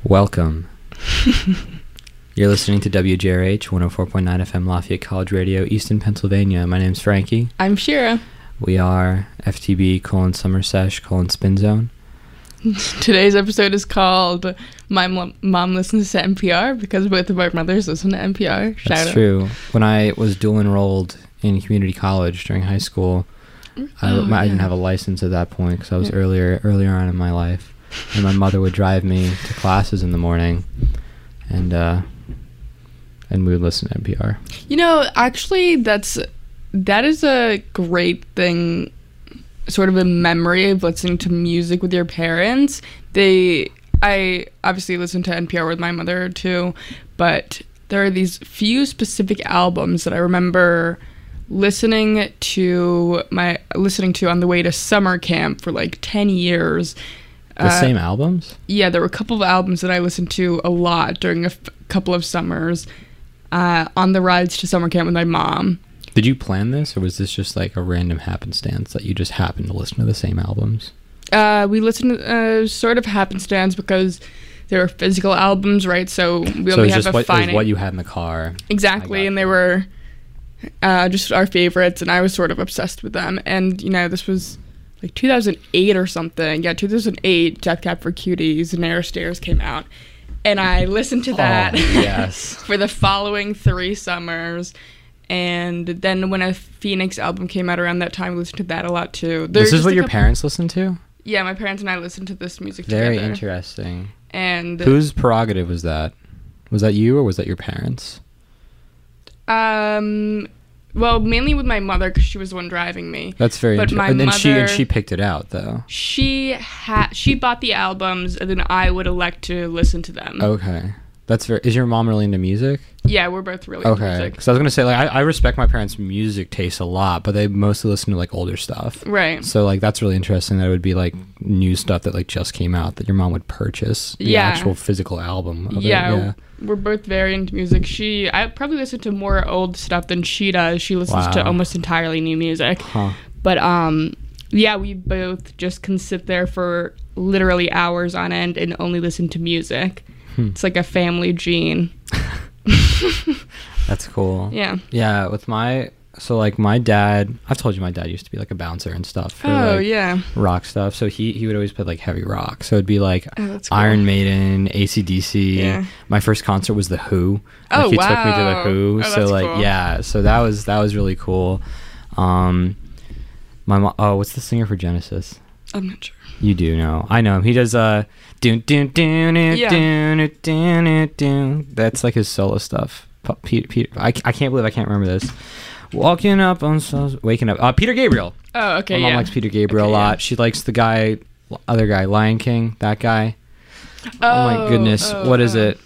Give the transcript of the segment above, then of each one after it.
Welcome. You're listening to WJRH 104.9 FM Lafayette College Radio, Easton, Pennsylvania. My name's Frankie. I'm Shira. We are FTB : Summer Sesh : Spin Zone. Today's episode is called My Mom Listens to NPR because both of our mothers listen to NPR. That's true. When I was dual enrolled in community college during high school, I didn't have a license at that point because I was earlier on in my life. And my mother would drive me to classes in the morning, and we would listen to NPR. You know, actually, that is a great thing, sort of a memory of listening to music with your parents. I obviously listen to NPR with my mother too, but there are these few specific albums that I remember listening to on the way to summer camp for like 10 years. The same albums? Yeah, there were a couple of albums that I listened to a lot during a couple of summers on the rides to summer camp with my mom. Did you plan this, or was this just like a random happenstance that you just happened to listen to the same albums? We listened to sort of happenstance because they were physical albums, right? So we only have a finite... So it was what you had in the car. Exactly, and they were just our favorites, and I was sort of obsessed with them. And, you know, this was... like 2008 or something. Yeah, 2008, Death Cab for Cuties and Air Stairs came out. And I listened to that yes. for the following 3 summers. And then when a Phoenix album came out around that time, I listened to that a lot too. This is what your parents listened to? Yeah, my parents and I listened to this music together. Very interesting. And whose prerogative was that? Was that you or was that your parents? Well, mainly with my mother because she was the one driving me. That's very interesting. And she picked it out, though. She bought the albums, and then I would elect to listen to them. Okay, is your mom really into music? Yeah, we're both really into music. Okay, because I was gonna say, like, I respect my parents' music taste a lot, but they mostly listen to like older stuff. Right. So like that's really interesting. That it would be like new stuff that like just came out that your mom would purchase the actual physical album. Of it. We're both very into music. I probably listen to more old stuff than she does. She listens to almost entirely new music. Huh. But we both just can sit there for literally hours on end and only listen to music. It's like a family gene. That's cool. Yeah. Yeah, my dad, I've told you my dad used to be like a bouncer and stuff for rock stuff. So he would always play like heavy rock. So it'd be like cool. Iron Maiden, AC/DC. Yeah. My first concert was The Who. He took me to The Who. Oh, so like cool. Yeah, so that was really cool. My mom, what's the singer for Genesis? I'm not sure. You do know. I know him. He does doon doon doon doon doon doon. That's like his solo stuff. Peter, I can't believe I can't remember this. Waking up. Peter Gabriel. Oh, okay. My mom likes Peter Gabriel a lot. She likes the other guy, Lion King. That guy. Oh my goodness. What is it?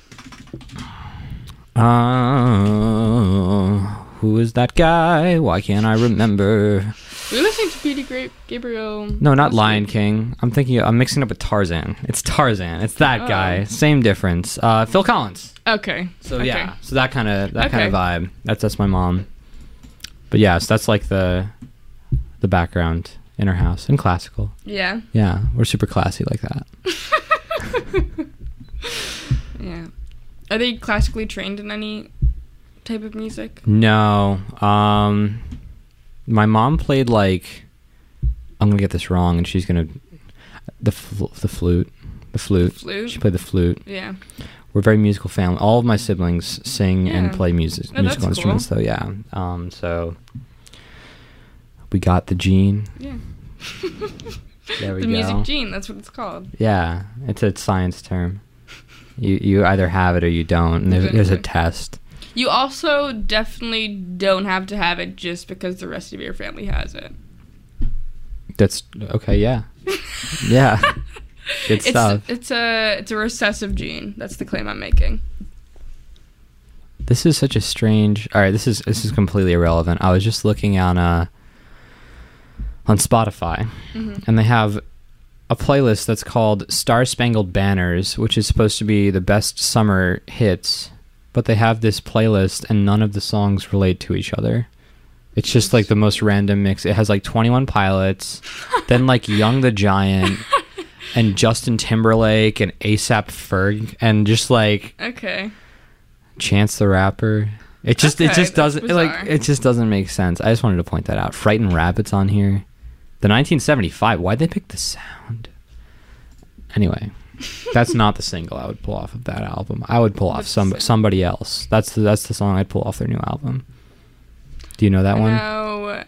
Who is that guy? Why can't I remember? We're listening to Peter Gabriel. No, not Lion King. I'm mixing up with Tarzan. It's Tarzan. It's that guy. Same difference. Phil Collins. Okay. So yeah. So that kind of vibe. That's my mom. But yeah, so that's like the background in our house and classical. Yeah. Yeah, we're super classy like that. Yeah. Are they classically trained in any type of music? No. My mom played like, I'm gonna get this wrong, and she's gonna the flute. The flute. She played the flute. Yeah. We're a very musical family. All of my siblings sing and play musical instruments, cool. though. Yeah. So we got the gene. Yeah. There we go. The music gene. That's what it's called. Yeah, it's a science term. You either have it or you don't. And there's a test. You also definitely don't have to have it just because the rest of your family has it. That's okay. Yeah. Yeah. Good stuff. It's a recessive gene. That's the claim I'm making. This is such a strange. All right, this is completely irrelevant. I was just looking on Spotify, and they have a playlist that's called Star Spangled Banners, which is supposed to be the best summer hits, but they have this playlist and none of the songs relate to each other. It's just like the most random mix. It has like 21 Pilots, then like Young the Giant, and Justin Timberlake and ASAP Ferg and just like Okay. Chance the Rapper. It just doesn't bizarre. it just doesn't make sense. I just wanted to point that out. Frightened Rabbit's on here. The 1975. Why'd they pick the sound? Anyway, that's not the single I would pull off of that album. I would pull off somebody else. That's the song I'd pull off their new album. Do you know that one? No.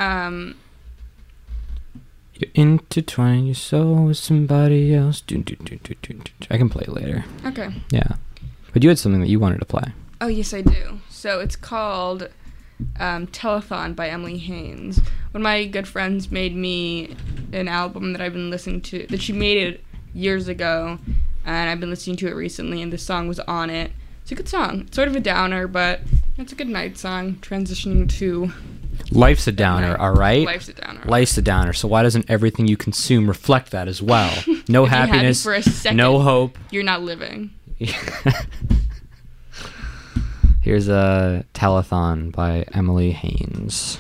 You intertwine your soul with somebody else. I can play it later. Okay. Yeah. But you had something that you wanted to play. Oh, yes, I do. So it's called Telethon by Emily Haynes. One of my good friends made me an album that I've been listening to, that she made it years ago, and I've been listening to it recently, and this song was on it. It's a good song. It's sort of a downer, but it's a good night song, transitioning to... Life's a downer, all right? Life's a downer. Life's a downer, so why doesn't everything you consume reflect that as well? No If you're happy happiness, for a second, no hope. You're not living. Here's a Telethon by Emily Haynes.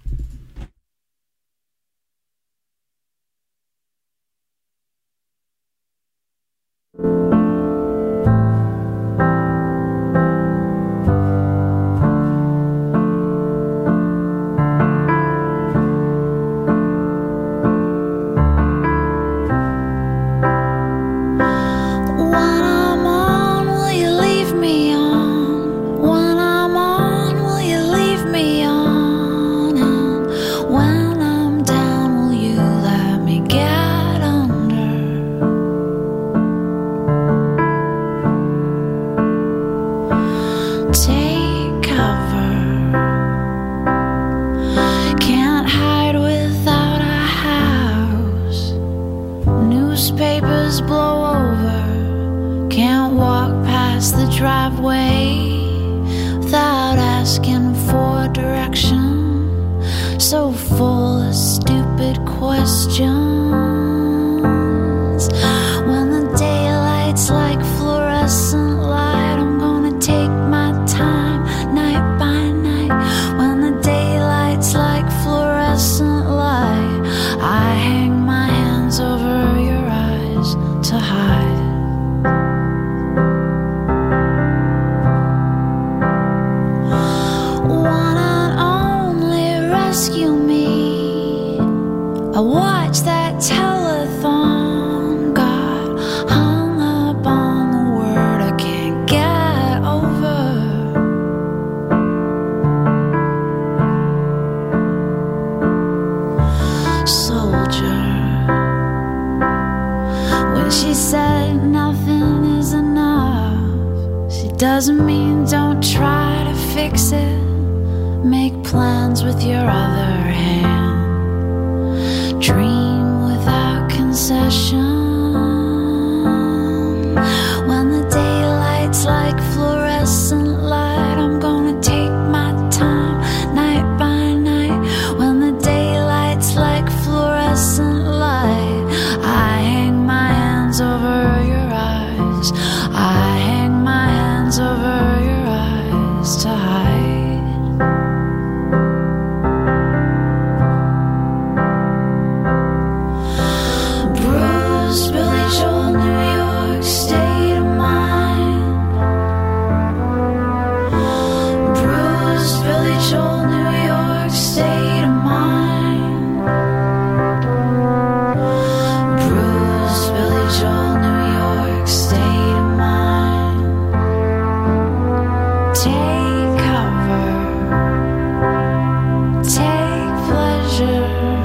Doesn't mean don't try to fix it. Make plans with your other hand. Dream without concession. When the daylight's like fluorescent light, I'm gonna take my time, night by night. When the daylight's like fluorescent light, I hang my hands over your eyes. I hang my hands over your eyes to hide. Bruce, Billy Joel, New York, state of mind. Bruce, Billy Joel, New York, state of mind. Bruce, Billy Joel, New York, state of mind. Take cover, take pleasure.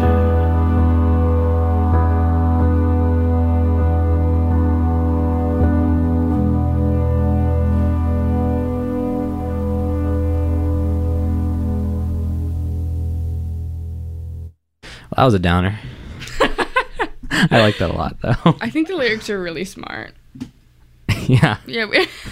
Well, that was a downer. I like that a lot, though. I think the lyrics are really smart. Yeah, Yeah,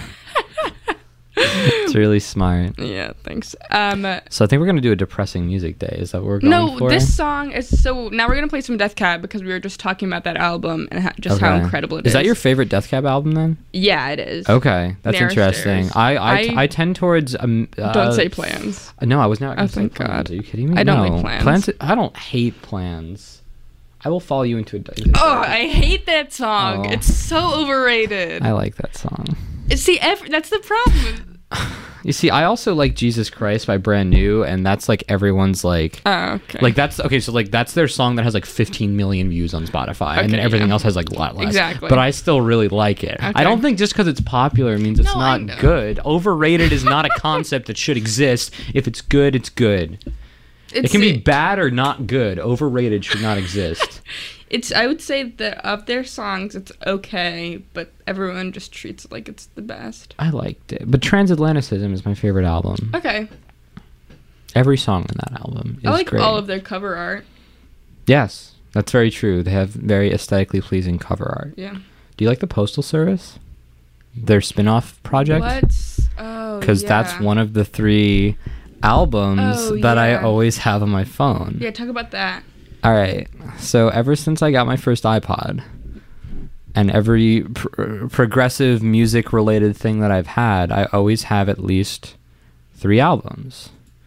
it's really smart. yeah, thanks. So I think we're going to do a depressing music day. Is that what we're going for? No, this song is so... Now we're going to play some Death Cab because we were just talking about that album and just how Okay. incredible it is. Is that your favorite Death Cab album, then? Yeah, it is. Okay, that's Narrow interesting. Stairs. I tend towards... Don't say Plans. No, I was not going Oh, to say thank Plans. God. Are you kidding me? I don't No. like Plans. I don't hate Plans. I will follow you into a. Oh, I hate that song. Oh. It's so overrated. I like that song. See, that's the problem. You see, I also like Jesus Christ by Brand New, and that's like everyone's like. Oh, okay. Like that's okay, so like that's their song that has like 15 million views on Spotify, and then everything else has like a lot less. Exactly. But I still really like it. Okay. I don't think just because it's popular means it's No, I not know. good. Overrated is not a concept that should exist. If it's good, it's good. It can be bad or not good. Overrated should not exist. I would say that of their songs, it's okay, but everyone just treats it like it's the best. I liked it, but Transatlanticism is my favorite album. Okay. Every song on that album is I like great. all of their cover art. Yes, that's very true. They have very aesthetically pleasing cover art. Yeah. Do you like the Postal Service? Their spin-off project? Oh, Because that's one of the 3 albums that I always have on my phone. Yeah, talk about that. All right. So ever since I got my first iPod, and every progressive music-related thing that I've had, I always have at least 3 albums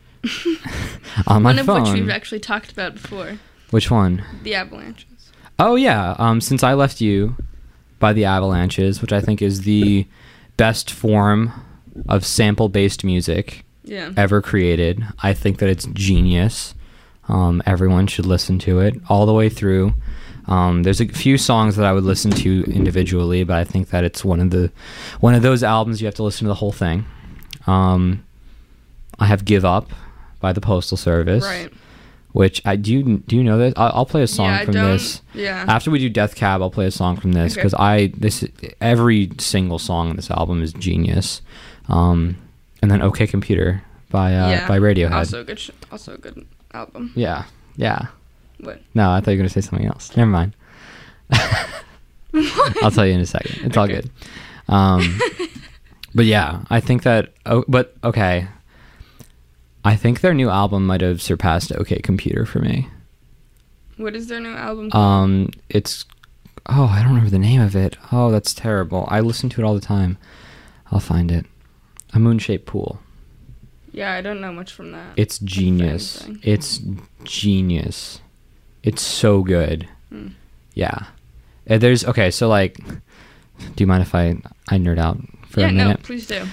on my phone. One of which we've actually talked about before. Which one? The Avalanches. Oh, yeah. Since I Left You by the Avalanches, which I think is the best form of sample-based music ever created. I think that it's genius. Everyone should listen to it all the way through. There's a few songs that I would listen to individually, but I think that it's one of those albums you have to listen to the whole thing. I have Give Up by the Postal Service. Right. Which do you know this? I'll play a song from this. Yeah. After we do Death Cab, I'll play a song from this because every single song on this album is genius. And then OK Computer by Radiohead. Also a good album. Yeah. What? No, I thought you were gonna say something else. Never mind. I'll tell you in a second. It's all good. But yeah, I think that. Okay. I think their new album might have surpassed OK Computer for me. What is their new album called? It's... Oh, I don't remember the name of it. Oh, that's terrible. I listen to it all the time. I'll find it. A Moon-Shaped Pool. Yeah, I don't know much from that. It's genius. It's genius. It's so good. Yeah. Okay, so like... Do you mind if I nerd out for a minute? Yeah, no, please do.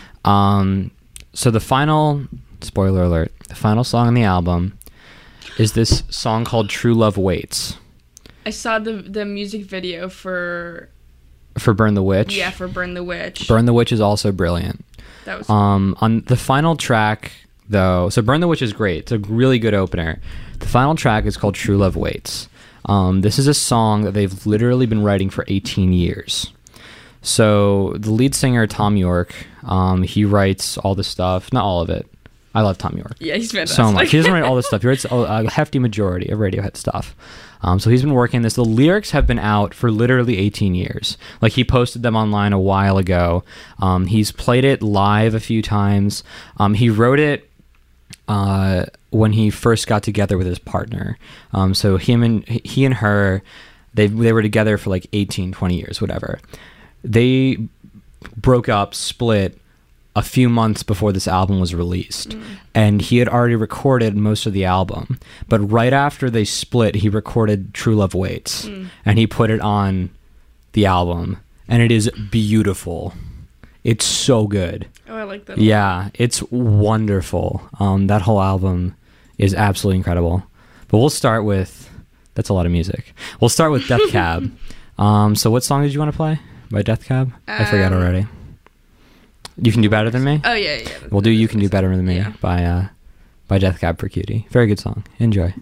So the final... Spoiler alert. The final song on the album is this song called True Love Waits. I saw the music video for Burn the Witch. Yeah, for Burn the Witch. Burn the Witch is also brilliant. That was on the final track though. So Burn the Witch is great. It's a really good opener. The final track is called True Love Waits. This is a song that they've literally been writing for 18 years. So the lead singer Tom York, he writes all the stuff, not all of it. I love Tom York. Yeah, he's fantastic. So much. He doesn't write all this stuff. He writes a hefty majority of Radiohead stuff. So he's been working this. The lyrics have been out for literally 18 years. Like, he posted them online a while ago. He's played it live a few times. He wrote it when he first got together with his partner. So he and her, they were together for like 18, 20 years, whatever. They broke up, split, a few months before this album was released. And he had already recorded most of the album. But right after they split, he recorded True Love Waits. And he put it on the album. And it is beautiful. It's so good. Oh, I like that. Yeah, it's wonderful. That whole album is absolutely incredible. But we'll start with... That's a lot of music. We'll start with Death Cab. So what song did you want to play by Death Cab? I forgot already. You Can Do Better Than Me? Oh, yeah. We'll do You Can Do Better Than Me by Death Cab for Cutie. Very good song. Enjoy.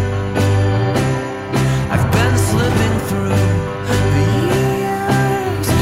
I've been slipping through the years.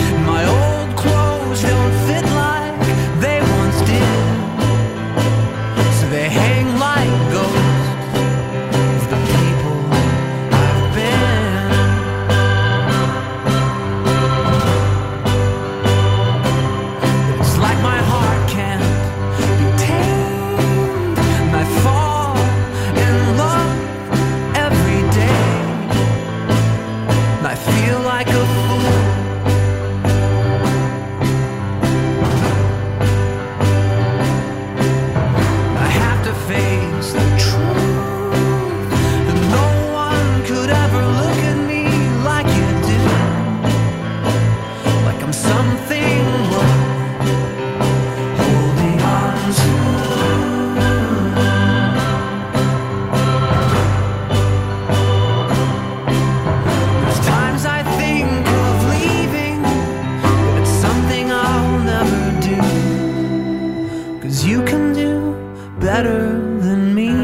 better than me,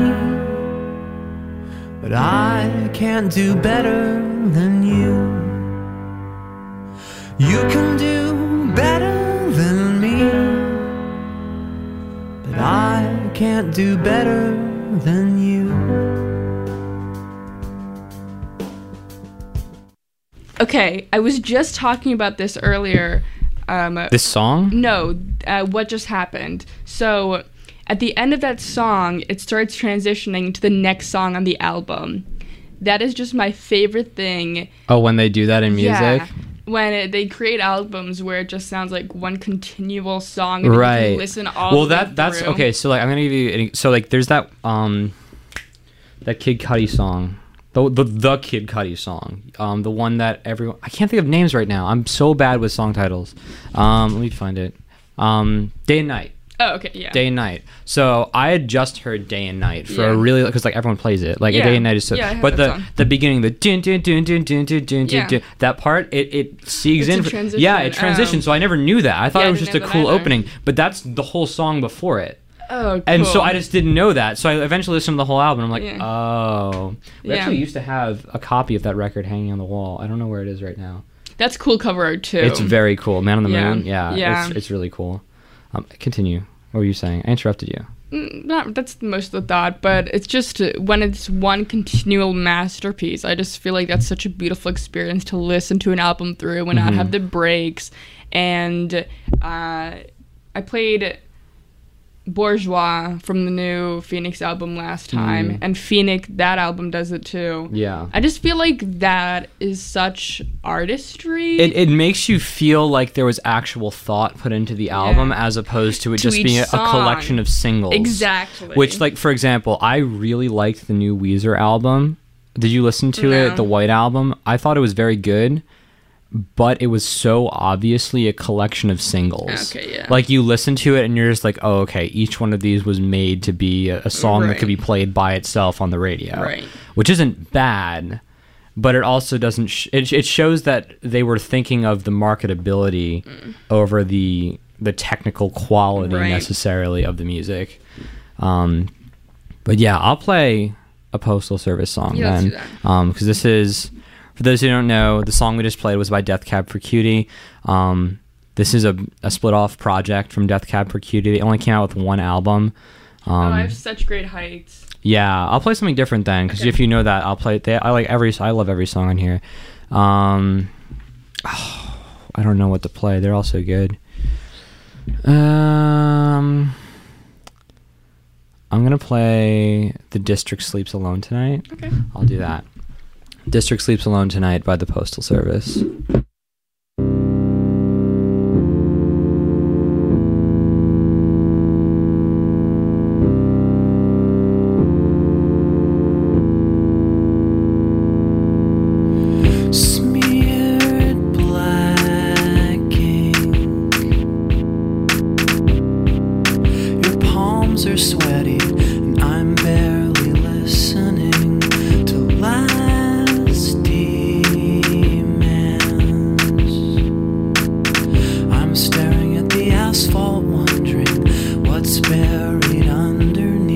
but I can't do better than you. You can do better than me, but I can't do better than you. Okay, I was just talking about this earlier. This song? No, what just happened. So, at the end of that song, it starts transitioning to the next song on the album. That is just my favorite thing. Oh, when they do that in music? Yeah, when they create albums where it just sounds like one continual song and right. you can listen all the way that's through. okay. So like I'm gonna give you so like there's that that Kid Cudi song. The Kid Cudi song, the one that everyone, I can't think of names right now. I'm so bad with song titles. Let me find it. Day and Night. Oh, okay, yeah. Day and Night. So I had just heard Day and Night for a really, because like everyone plays it. Like Day and Night is so. Yeah, but the beginning, the dun dun dun dun dun dun dun dun, dun, that part, it segues in. Transition. Yeah, it transitions. So I never knew that. I thought it was just a cool opening, but that's the whole song before it. Oh, cool. And so I just didn't know that. So I eventually listened to the whole album. And I'm like, oh. We actually used to have a copy of that record hanging on the wall. I don't know where it is right now. That's cool cover art too. It's very cool. Man on the Moon. Yeah. It's really cool. Continue. What were you saying? I interrupted you. That's most of the thought, but it's just when it's one continual masterpiece, I just feel like that's such a beautiful experience to listen to an album through and not have the breaks. And I played Bourgeois from the new Phoenix album last time, and Phoenix, that album does it too. Yeah. I just feel like that is such artistry. It makes you feel like there was actual thought put into the album as opposed to it just being a collection of singles. Exactly. Which, like, for example, I really liked the new Weezer album. Did you listen to it? The White Album? I thought it was very good, but it was so obviously a collection of singles. Okay, yeah. Like, you listen to it and you're just like, oh, okay, each one of these was made to be a song that could be played by itself on the radio. Right. Which isn't bad, but it also doesn't... it shows that they were thinking of the marketability over the technical quality necessarily of the music. But yeah, I'll play a Postal Service song then. Because this is... For those who don't know, the song we just played was by Death Cab for Cutie. This is a split-off project from Death Cab for Cutie. They only came out with one album. I have such great heights. Yeah, I'll play something different then, because if you know that, I'll play it. I love every song on here. I don't know what to play. They're all so good. I'm going to play The District Sleeps Alone Tonight. Okay. I'll do that. District Sleeps Alone Tonight by the Postal Service. Smeared black ink. Your palms are sweaty, and I'm barely listening to last demands. I'm staring at the asphalt, wondering what's buried underneath.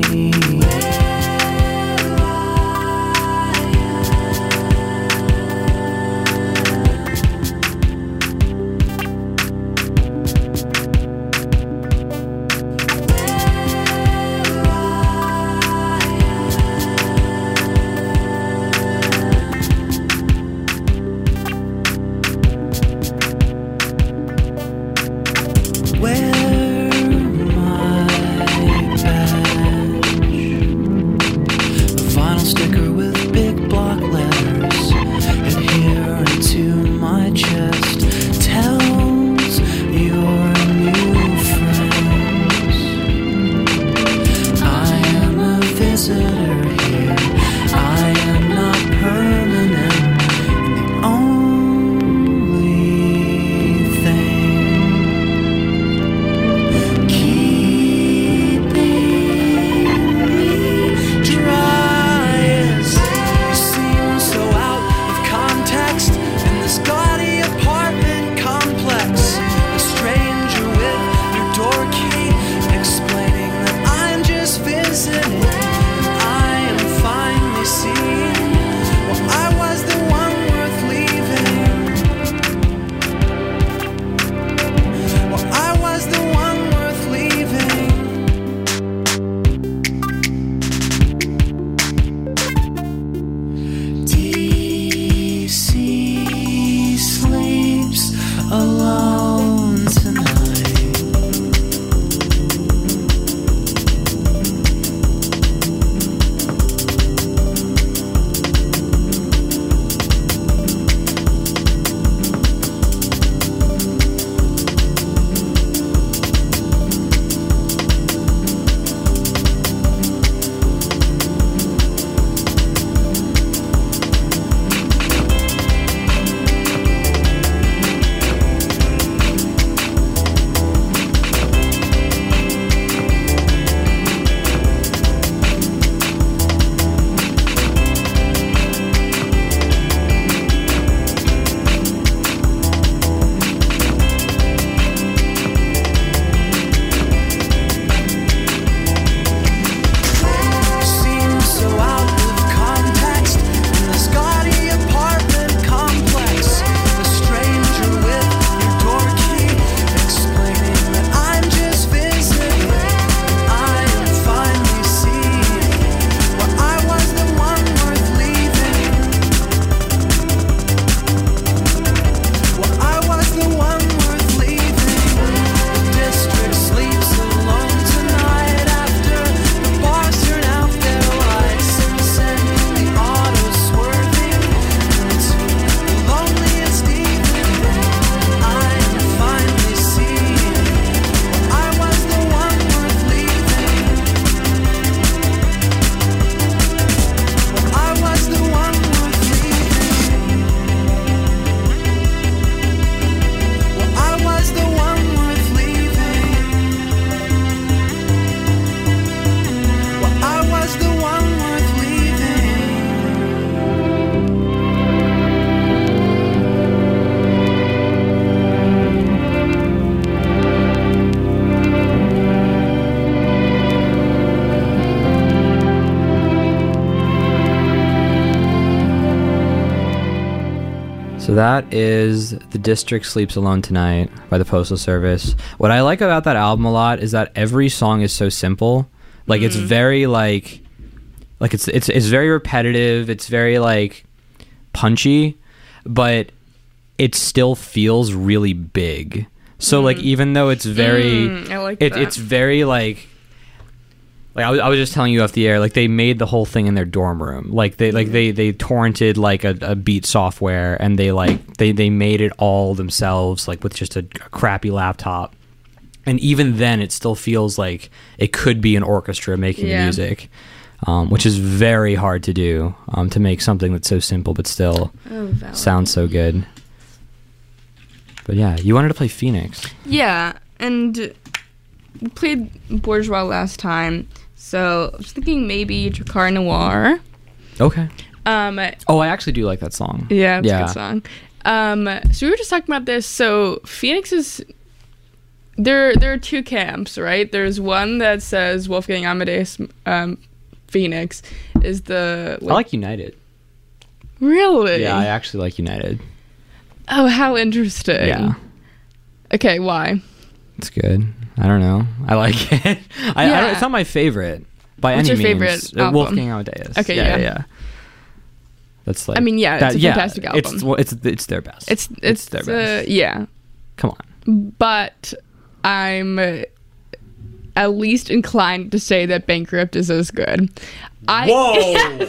So that is The District Sleeps Alone Tonight by the Postal Service. What I like about that album a lot is that every song is so simple. Like it's very like it's very repetitive, it's very like punchy, but it still feels really big. So like even though it's very I like that. It's very like I was just telling you off the air, like they made the whole thing in their dorm room. Like they torrented like a beat software, and they made it all themselves, like with just a crappy laptop. And even then, it still feels like it could be an orchestra making the music, which is very hard to do, to make something that's so simple but still sounds so good. But yeah, you wanted to play Phoenix. Yeah, and we played Bourgeois last time. So I was thinking maybe Drakkar Noir. Okay. I actually do like that song. Yeah, it's a good song. So we were just talking about this. So Phoenix is there are two camps, right? There's one that says Wolfgang Amadeus Phoenix is the I like United. Really? Yeah, I actually like United. Oh, how interesting. Yeah. Okay, why? It's good. I don't know. I like it. It's not my favorite by What's any your means. favorite album? Wolfgang Amadeus. Okay, yeah. That's like. I mean, yeah, it's a fantastic album. It's their best. It's their best. Yeah. Come on. But I'm at least inclined to say that Bankrupt is as good. Whoa.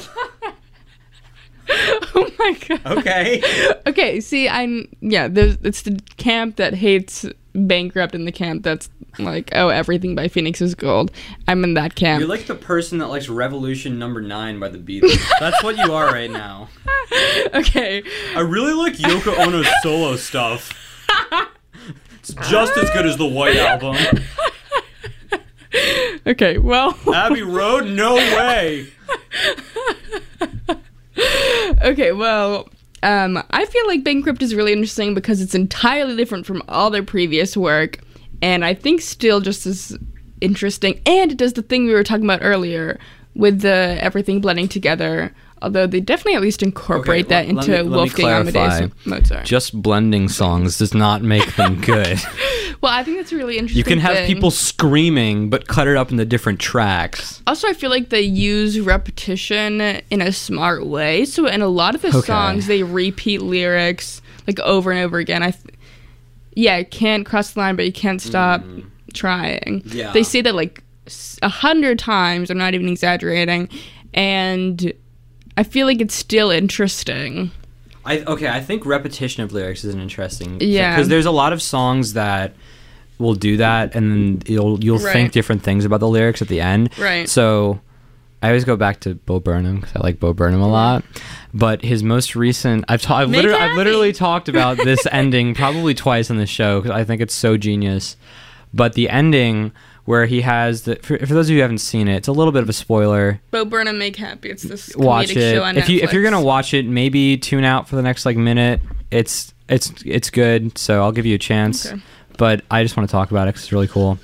Oh my god. Okay. Okay. See, it's the camp that hates Bankrupt and the camp that's like, oh, everything by Phoenix is gold. I'm in that camp. You're like the person that likes Revolution No. 9 by the Beatles. That's what you are right now. Okay. I really like Yoko Ono's solo stuff. It's just as good as the White Album. Okay, well. Abbey Road? No way. Okay, well, I feel like Bankrupt is really interesting because it's entirely different from all their previous work, and I think still just as interesting, and it does the thing we were talking about earlier with the everything blending together, although they definitely at least incorporate that into Wolfgang Amadeus Mozart. Just blending songs does not make them good. Well, I think that's a really interesting You can have thing. people screaming, but cut it up into different tracks. Also, I feel like they use repetition in a smart way. So in a lot of the songs, they repeat lyrics like over and over again. Can't cross the line, but you can't stop trying. Yeah. They say that like 100 times. I'm not even exaggerating. And I feel like it's still interesting. I think repetition of lyrics is an interesting thing. Yeah. Because there's a lot of songs that will do that, and then you'll think different things about the lyrics at the end. Right. So I always go back to Bo Burnham because I like Bo Burnham a lot. But his most recent, I've literally talked about this ending probably twice on the show because I think it's so genius. But the ending where he has for those of you who haven't seen it, it's a little bit of a spoiler. Bo Burnham Make Happy. It's this watch comedic it show on if Netflix. you're gonna watch it, maybe tune out for the next like minute. It's good, so I'll give you a chance. Okay. But I just want to talk about it because it's really cool.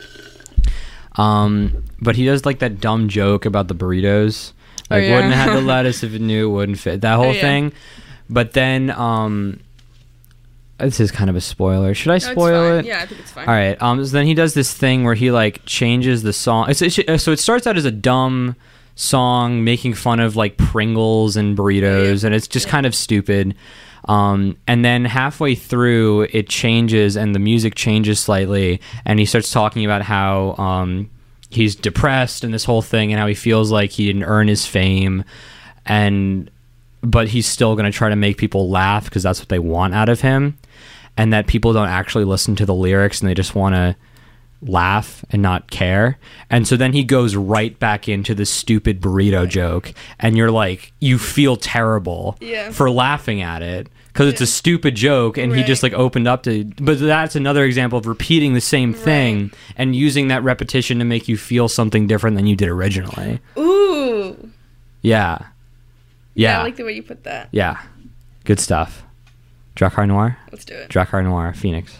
But he does like that dumb joke about the burritos. Like, wouldn't have had the lettuce if it knew it wouldn't fit. That whole thing. But then, this is kind of a spoiler. Should I spoil it? Yeah, I think it's fine. All right. So then he does this thing where he like changes the song. So it starts out as a dumb song making fun of like Pringles and burritos, and it's just kind of stupid. And then halfway through, it changes and the music changes slightly, and he starts talking about how he's depressed and this whole thing, and how he feels like he didn't earn his fame, but he's still going to try to make people laugh because that's what they want out of him, and that people don't actually listen to the lyrics and they just want to laugh and not care. And so then he goes right back into the stupid burrito joke, and you're like, you feel terrible for laughing at it because it's a stupid joke, and he just like opened up to. But that's another example of repeating the same thing and using that repetition to make you feel something different than you did originally. Ooh. Yeah, I like the way you put that. Yeah, good stuff. Drakkar Noir. Let's do it. Drakkar Noir, Phoenix.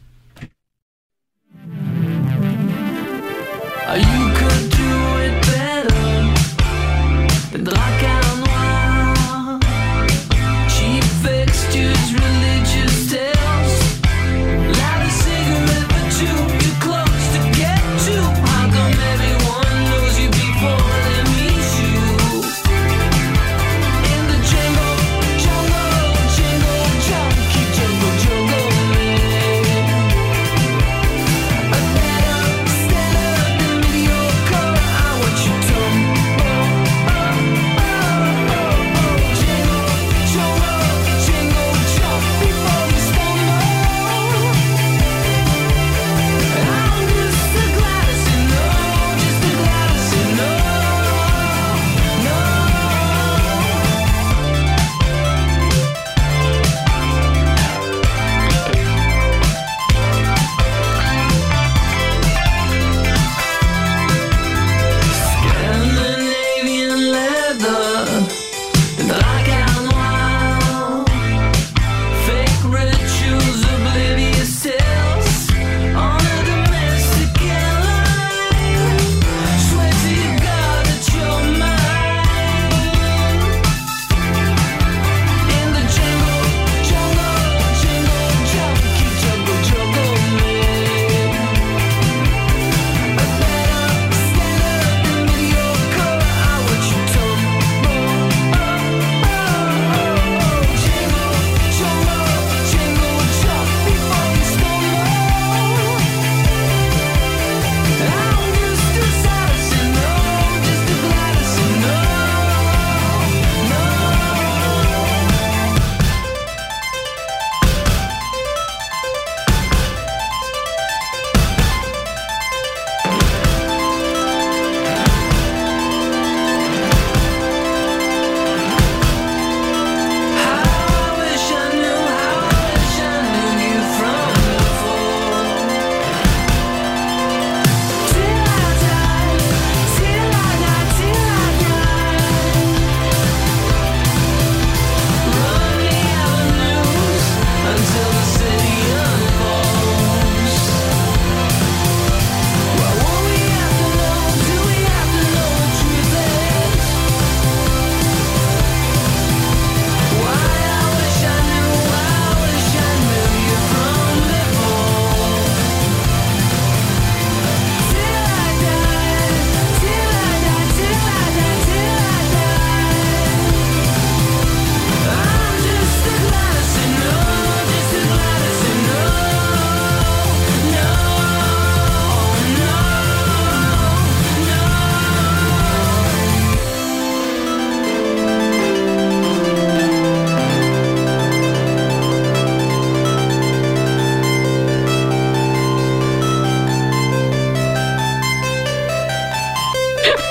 You could do it better than Drakkar Noir. Cheap fixtures really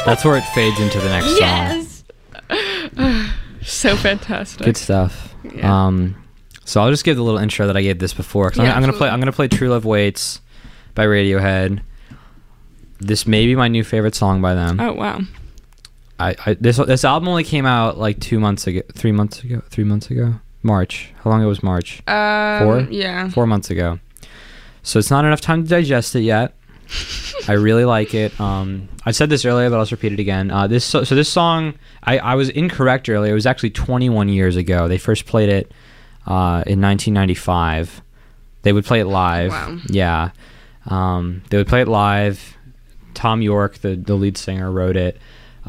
That's where it fades into the next song. Yes. So fantastic. Good stuff. Yeah. So I'll just give the little intro that I gave this before. 'Cause Yeah, I'm gonna play "True Love Waits" by Radiohead. This may be my new favorite song by them. Oh wow. This album only came out like 3 months ago. March. How long ago was March? 4? Yeah. 4 months ago. So it's not enough time to digest it yet. I really like it. I said this earlier, but I'll just repeat it again. This song, I was incorrect earlier. It was actually 21 years ago. They first played it in 1995. They would play it live. Wow. Yeah. They would play it live. Tom York, the lead singer, wrote it.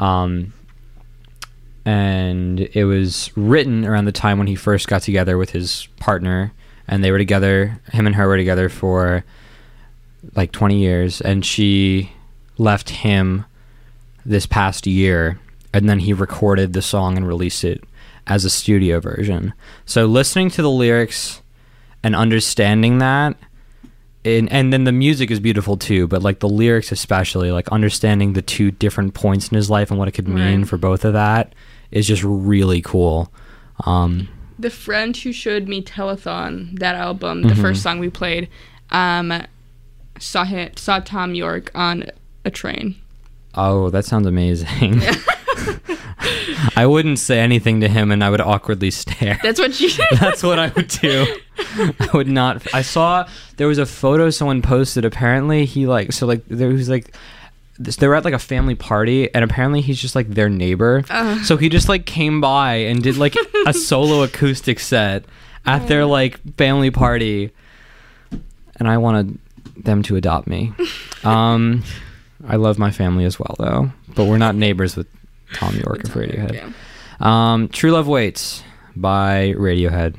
And it was written around the time when he first got together with his partner, and they were together, him and her were together for like 20 years, and she left him this past year, and then he recorded the song and released it as a studio version. So listening to the lyrics and understanding that, and then the music is beautiful too, but like the lyrics especially, like understanding the two different points in his life and what it could mean for both of that is just really cool. The Friend Who Showed Me Telethon, that album, the first song we played, saw Tom York on a train. Oh, that sounds amazing. I wouldn't say anything to him, and I would awkwardly stare. That's what you That's what I would do. I would not. I saw there was a photo someone posted. Apparently, they were at like a family party, and apparently he's just like their neighbor. So he just like came by and did like a solo acoustic set at their like family party, and I wanted them to adopt me. I love my family as well, though, but we're not neighbors with Tom York of Radiohead. Yeah. True Love Waits by Radiohead.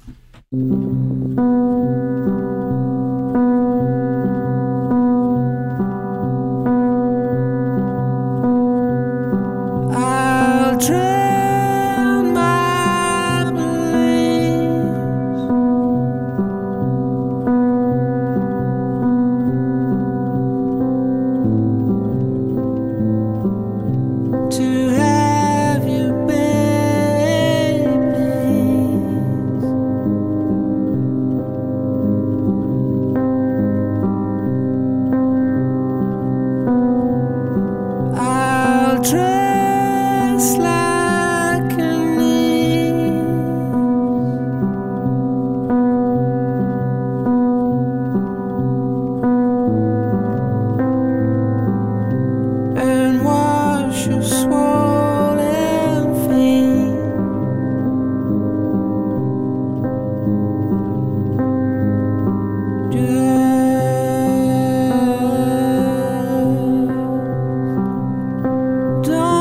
I'll drown my beliefs to have you, baby. I'll dress like an and wash your swollen feet. Don't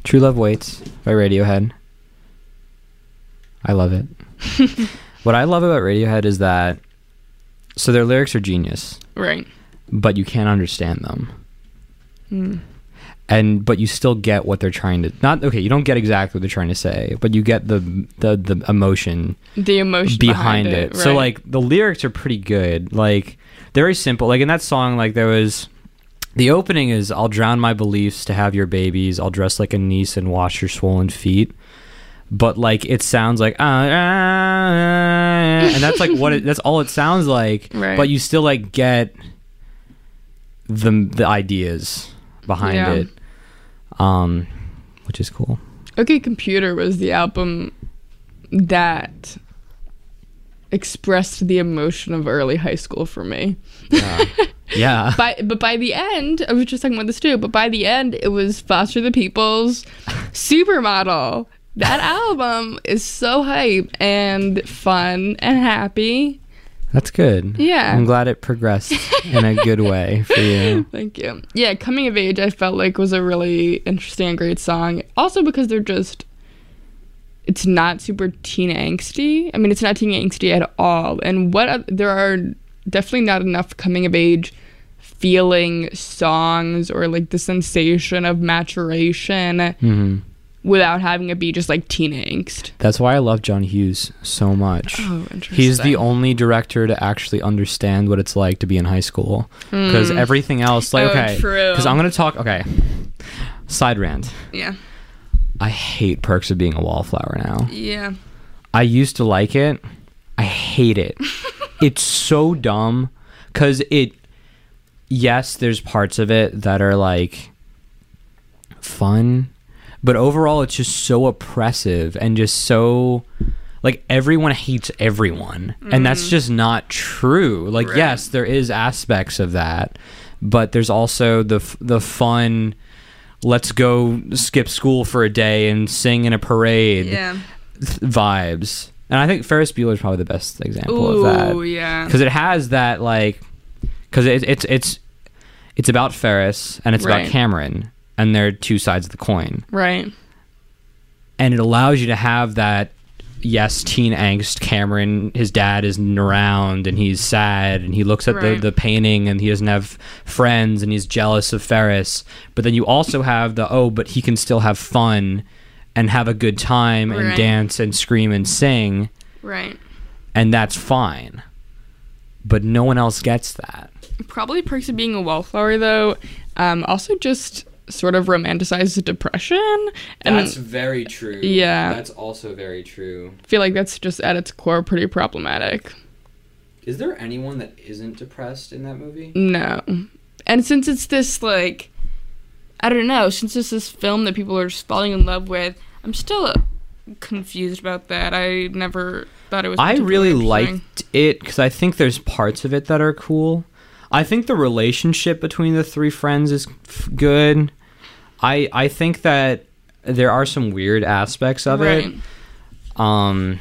True Love Waits by Radiohead. I love it. What I love about Radiohead is that, so their lyrics are genius, Right. but you can't understand them. But you still get what they're trying to, you don't get exactly what they're trying to say, but you get the emotion, The emotion behind it. Right. So like the lyrics are pretty good. Like very simple. Like in that song, like there was, the opening is, I'll drown my beliefs to have your babies. I'll dress like a niece and wash your swollen feet. But like it sounds like and that's like that's all it sounds like. Right. But you still like get the ideas behind it, which is cool. OK Computer was the album that expressed the emotion of early high school for me. Yeah. But by the end, I was just talking about this too, but by the end, it was Foster the People's Supermodel. That album is so hype and fun and happy. That's good. Yeah. I'm glad it progressed in a good way for you. Thank you. Yeah, Coming of Age, I felt like was a really interesting and great song. Also because it's not super teen angsty. I mean, it's not teen angsty at all. And there are definitely not enough coming of age feeling songs or like the sensation of maturation without having it be just like teen angst. That's why I love John Hughes so much. Oh, interesting. He's the only director to actually understand what it's like to be in high school. Because everything else, like, true. Because I'm going to talk, side rant. Yeah. I hate Perks of Being a Wallflower now. Yeah. I used to like it. I hate it. It's so dumb. Because yes, there's parts of it that are like fun. But overall, it's just so oppressive and just so, like, everyone hates everyone. And that's just not true. Like, Right. yes, there is aspects of that. But there's also the fun, let's go skip school for a day and sing in a parade vibes. And I think Ferris Bueller is probably the best example of that. Oh, yeah. Because it has that, like, because it's about Ferris and it's Right. about Cameron. And they're two sides of the coin. Right. And it allows you to have that, yes, teen angst. Cameron, his dad isn't around and he's sad and he looks at Right. the painting and he doesn't have friends and he's jealous of Ferris. But then you also have but he can still have fun and have a good time and Right. dance and scream and sing. Right. And that's fine. But no one else gets that. Probably Perks of Being a Wallflower, though, also just sort of romanticizes depression. And very true. Yeah. That's also very true. I feel like that's just at its core pretty problematic. Is there anyone that isn't depressed in that movie? No. And since it's this, like, I don't know, since it's this film that people are just falling in love with, I'm still confused about that. I never thought it was I really particularly interesting. liked it because I think there's parts of it that are cool. I think the relationship between the three friends is good. I think that there are some weird aspects of it. But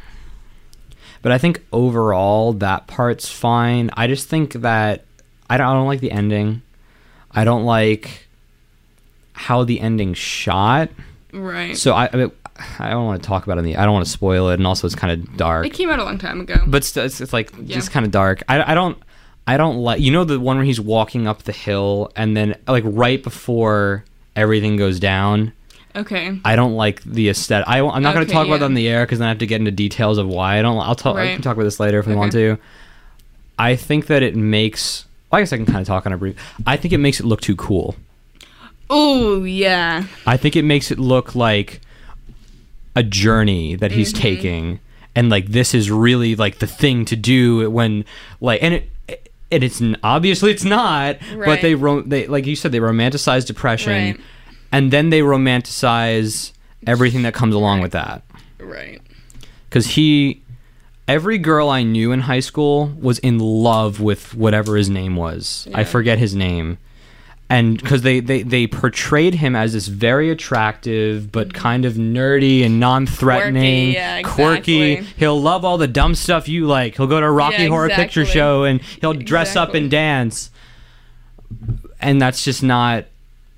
I think overall that part's fine. I just think that I don't like the ending. I don't like how the ending's shot. Right. So I don't want to talk about it. I don't want to spoil it, and also it's kind of dark. It came out a long time ago. But it's like just kind of dark. I don't like, you know, the one where he's walking up the hill and then like right before everything goes down. Okay. I don't like the aesthetic. I'm not going to Okay, talk about yeah. that on the air because then I have to get into details of why. I can Right. talk about this later if we want to. I think that it makes. Well, I guess I can kind of talk on a brief. I think it makes it look too cool. Oh yeah. I think it makes it look like a journey that he's taking, and like this is really like the thing to do when like it's obviously it's not, but they like you said, they romanticize depression, Right. and then they romanticize everything that comes along with that. Right. Because every girl I knew in high school was in love with whatever his name was. I forget his name. And because they portrayed him as this very attractive but kind of nerdy and non-threatening, quirky. He'll love all the dumb stuff you like. He'll go to a Rocky Horror Picture Show and he'll dress up and dance. And that's just not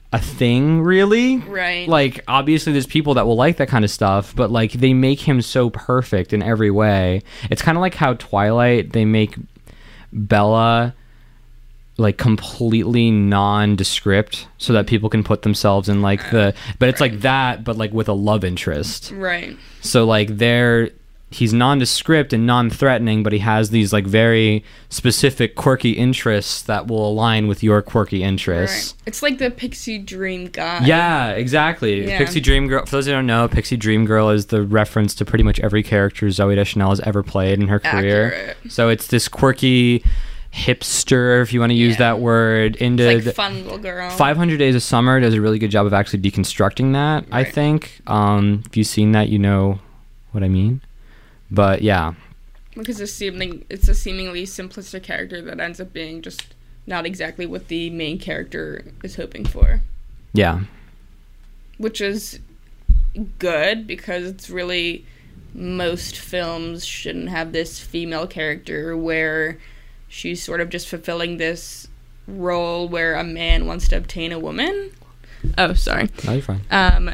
a thing, really. Right. Like, obviously there's people that will like that kind of stuff, but like they make him so perfect in every way. It's kind of like how Twilight, they make Bella like completely nondescript so that people can put themselves in like but it's like that, but like with a love interest. Right. So like he's nondescript and non-threatening, but he has these like very specific quirky interests that will align with your quirky interests. Right. It's like the Pixie Dream guy. Yeah, exactly. Yeah. Pixie Dream Girl. For those who don't know, Pixie Dream Girl is the reference to pretty much every character Zooey Deschanel has ever played in her career. Accurate. So it's this quirky hipster, if you want to use that word, into It's like fun little girl. 500 Days of Summer does a really good job of actually deconstructing that. I Right. think. If you've seen that, you know what I mean. But yeah. Because it's a seemingly simplistic character that ends up being just not exactly what the main character is hoping for. Yeah. Which is good, because it's really, most films shouldn't have this female character where she's sort of just fulfilling this role where a man wants to obtain a woman. Oh, sorry. No, you're fine.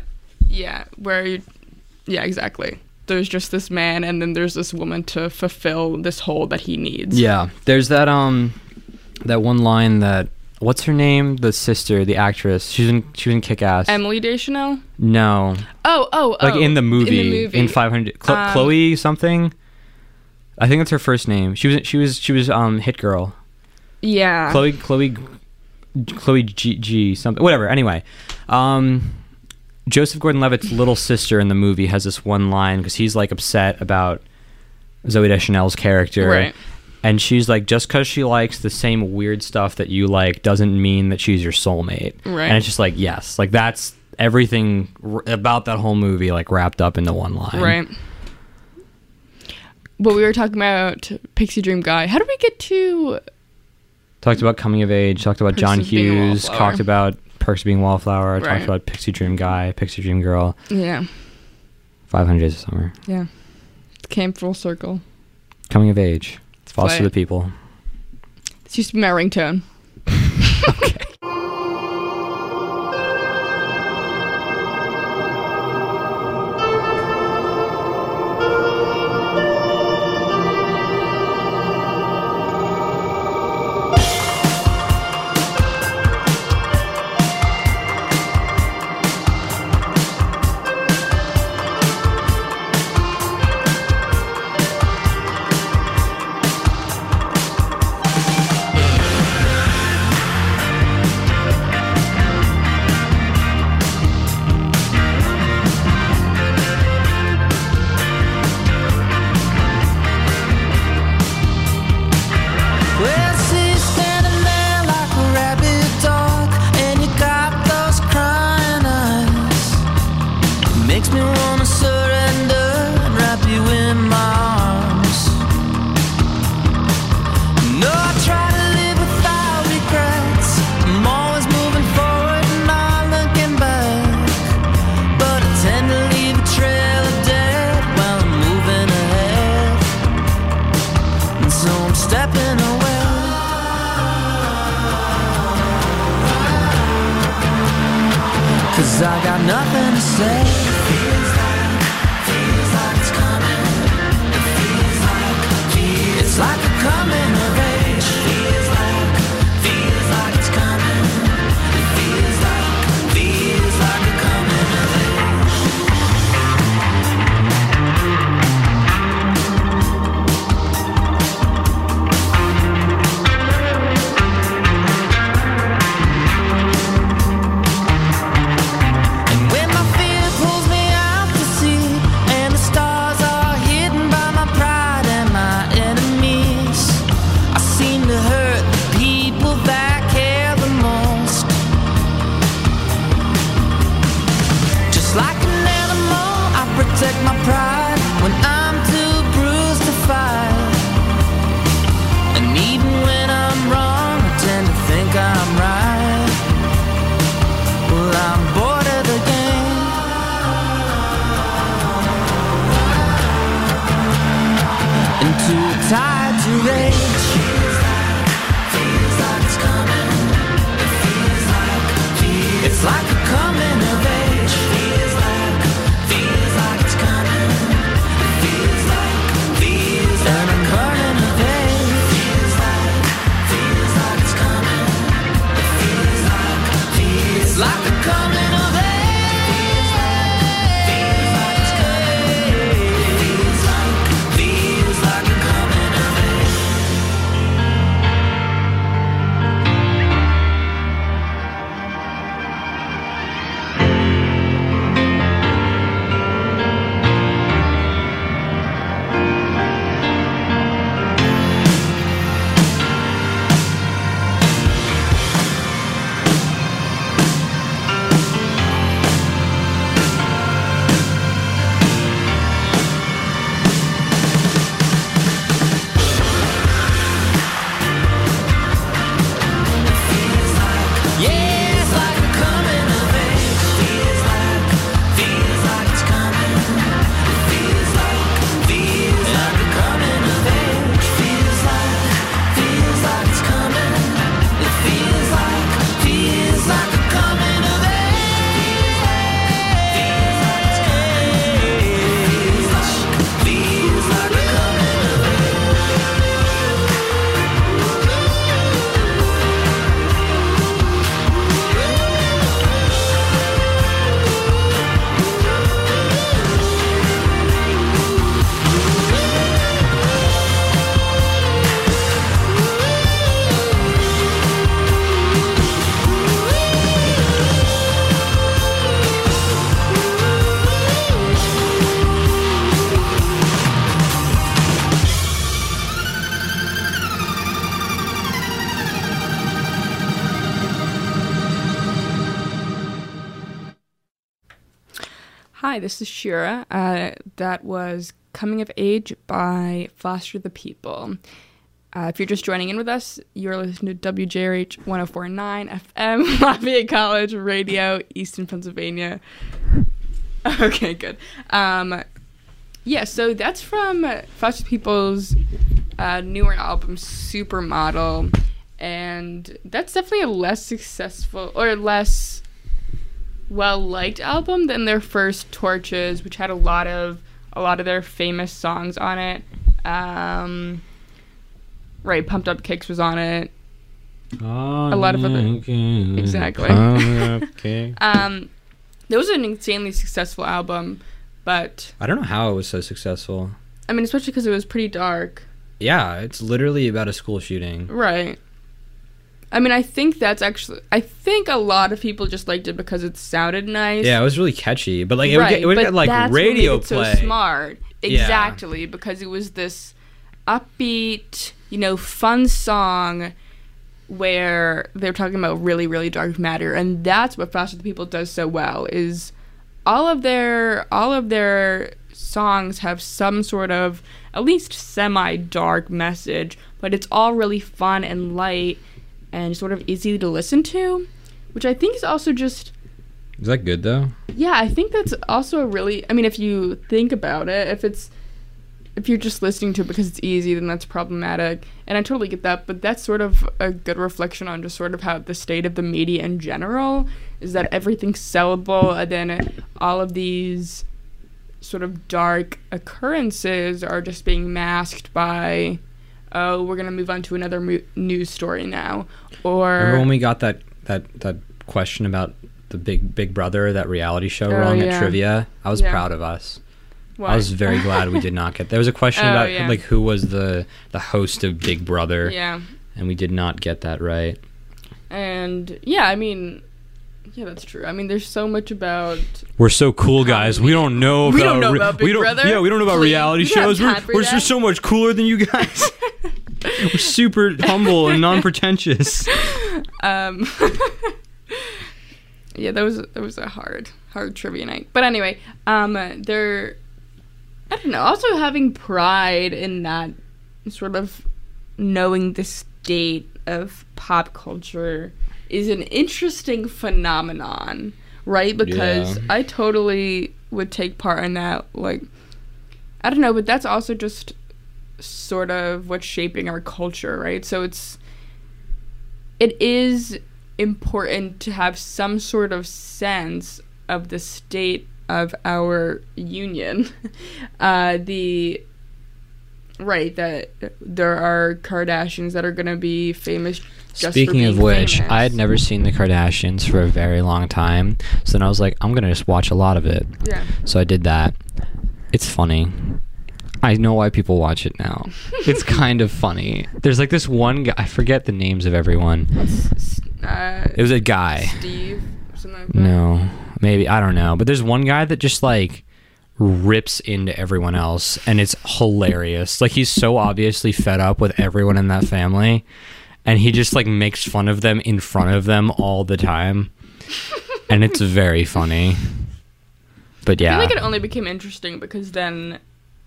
Yeah, exactly. There's just this man, and then there's this woman to fulfill this hole that he needs. Yeah. There's that that one line that, what's her name? The sister, the actress. She was in Kick-Ass. Emily Deschanel? No. Oh. Like in the movie. In 500. Chloe something. I think that's her first name. She was Hit Girl. Yeah. Chloe G something. Whatever. Anyway. Joseph Gordon-Levitt's little sister in the movie has this one line because he's like upset about Zooey Deschanel's character. Right. And she's like, just because she likes the same weird stuff that you like doesn't mean that she's your soulmate. Right. And it's just like, yes, like that's everything about that whole movie like wrapped up into one line. Right. But we were talking about Pixie Dream Guy. How did we get to... Talked about coming of age, talked about Perks John of Being a Hughes, Wallflower. talked about Perks of Being a Wallflower, Right. talked about Pixie Dream Guy, Pixie Dream Girl, Yeah. 500 Days of Summer. Yeah. It came full circle. Coming of age. It's Foster Right. the People. This used to be my ringtone. Okay. Well, see you standing there like a rabid dog, and you got those crying eyes. Makes me wanna surrender and wrap you in my arms. No, I try to live without regrets. I'm always moving forward and not looking back, but I tend to leave a trail of death while I'm moving ahead. And so I'm stepping away. 'Cause I got nothing to say. Feels like it's coming. It's like a coming of age. Feels like it's coming. Feels like a coming of age. And when my fear pulls me Hi, this is Shira. That was Coming of Age by Foster the People. If you're just joining in with us, you're listening to WJRH 104.9 FM, Lafayette College Radio, Easton, Pennsylvania. Okay, good. So that's from Foster the People's newer album, Supermodel. And that's definitely a less successful or less well-liked album than their first Torches, which had a lot of their famous songs on it. Pumped Up Kicks was on it. A lot of other exactly. It was an insanely successful album, but I don't know how it was so successful. I mean, especially because it was pretty dark. Yeah, it's literally about a school shooting. Right. I mean, I think a lot of people just liked it because it sounded nice. Yeah, it was really catchy, but like it would get like radio play. So smart, exactly, because it was this upbeat, fun song where they're talking about really, really dark matter, and that's what Foster the People does so well. Is all of their songs have some sort of at least semi-dark message, but it's all really fun and light and sort of easy to listen to, which I think is also just... Is that good, though? Yeah, I think that's also a really... I mean, if you think about it, if you're just listening to it because it's easy, then that's problematic. And I totally get that, but that's sort of a good reflection on just sort of how the state of the media in general is that everything's sellable, and then all of these sort of dark occurrences are just being masked by... oh, we're going to move on to another news story now. Or remember when we got that question about the Big Brother, that reality show wrong at trivia? I was proud of us. Why? I was very glad we did not get... There was a question about like who was the host of Big Brother. Yeah. And we did not get that right. And yeah, I mean... Yeah, that's true. I mean, there's so much about... We're so cool, guys. We don't know about... We don't know about Big Brother. Yeah, we don't know about reality shows. We're just so much cooler than you guys. We're super humble and non-pretentious. Yeah, that was a hard trivia night. But anyway, they're... I don't know. Also having pride in that sort of knowing the state of pop culture is an interesting phenomenon, right? Because I totally would take part in that. Like, I don't know, but that's also just sort of what's shaping our culture, right? So it is important to have some sort of sense of the state of our union. That there are Kardashians that are going to be famous just Speaking for of being which, famous. I had never seen the Kardashians for a very long time, so then I was like, I'm going to just watch a lot of it. Yeah. So I did that. It's funny. I know why people watch it now. It's kind of funny. There's like this one guy, I forget the names of everyone. It was a guy. Steve or something like that? No, maybe, I don't know. But there's one guy that just like rips into everyone else, and it's hilarious. Like, he's so obviously fed up with everyone in that family, and he just like makes fun of them in front of them all the time, and it's very funny. But yeah, I feel like it only became interesting because then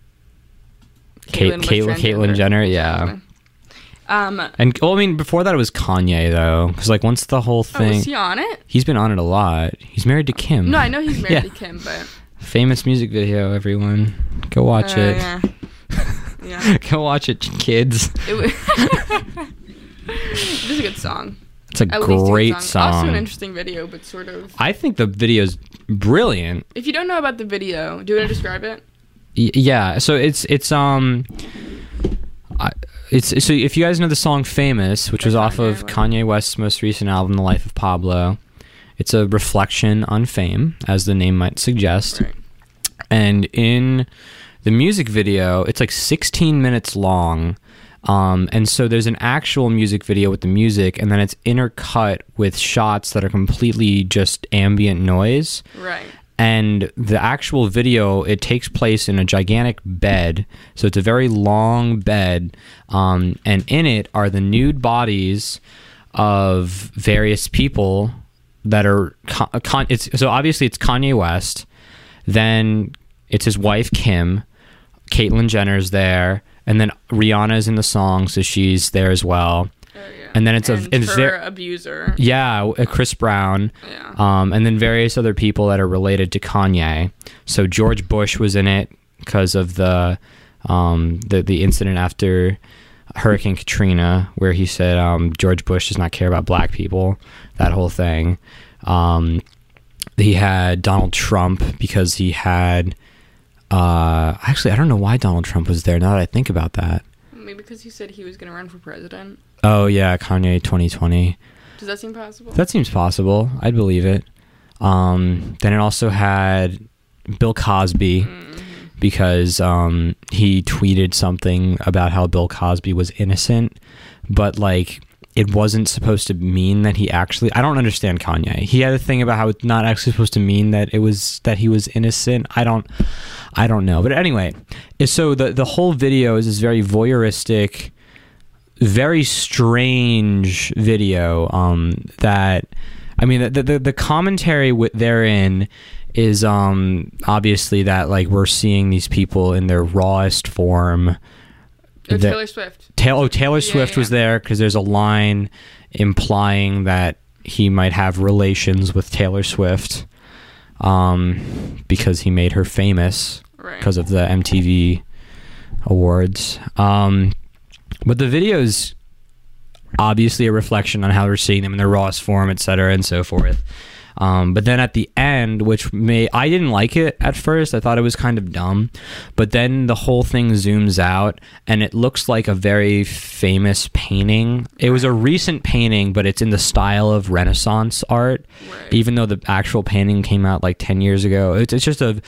Caitlyn Jenner, yeah. And well, I mean, before that it was Kanye though, because like once the whole thing, was he on it? He's been on it a lot. He's married to Kim. No, I know he's married to Kim, but famous music video, everyone, go watch it. Yeah. Go watch it, kids. It is a good song. It's a great song. Also an interesting video, but sort of... I think the video's brilliant. If you don't know about the video, do you want to describe it? Yeah, so it's so if you guys know the song Famous, which was off of Kanye West's most recent album, The Life of Pablo, it's a reflection on fame, as the name might suggest. Right. And in the music video, it's like 16 minutes long. And so there's an actual music video with the music, and then it's intercut with shots that are completely just ambient noise. Right. And the actual video, it takes place in a gigantic bed. So it's a very long bed. And in it are the nude bodies of various people that are... so obviously it's Kanye West. Then it's his wife Kim, Caitlyn Jenner's there, and then Rihanna's in the song, so she's there as well. And then it's her abuser. Yeah, Chris Brown. Yeah. And then various other people that are related to Kanye. So George Bush was in it because of the incident after Hurricane Katrina, where he said George Bush does not care about black people. That whole thing. He had Donald Trump because he had. Actually, I don't know why Donald Trump was there. Now that I think about that. Maybe because he said he was going to run for president. Oh yeah, Kanye 2020. Does that seem possible? That seems possible. I'd believe it. Then it also had Bill Cosby because he tweeted something about how Bill Cosby was innocent, but like it wasn't supposed to mean that he actually. I don't understand Kanye. He had a thing about how it's not actually supposed to mean that he was innocent. I don't know. But anyway, so the whole video is this very voyeuristic, very strange video that, I mean, the commentary therein is obviously that like we're seeing these people in their rawest form. Taylor Swift. Taylor Swift was there because there's a line implying that he might have relations with Taylor Swift because he made her famous because of the MTV Awards. But the video is obviously a reflection on how we're seeing them in their rawest form, etc., and so forth. But then at the end, I didn't like it at first. I thought it was kind of dumb. But then the whole thing zooms out, and it looks like a very famous painting. It was a recent painting, but it's in the style of Renaissance art, even though the actual painting came out like 10 years ago. It's just of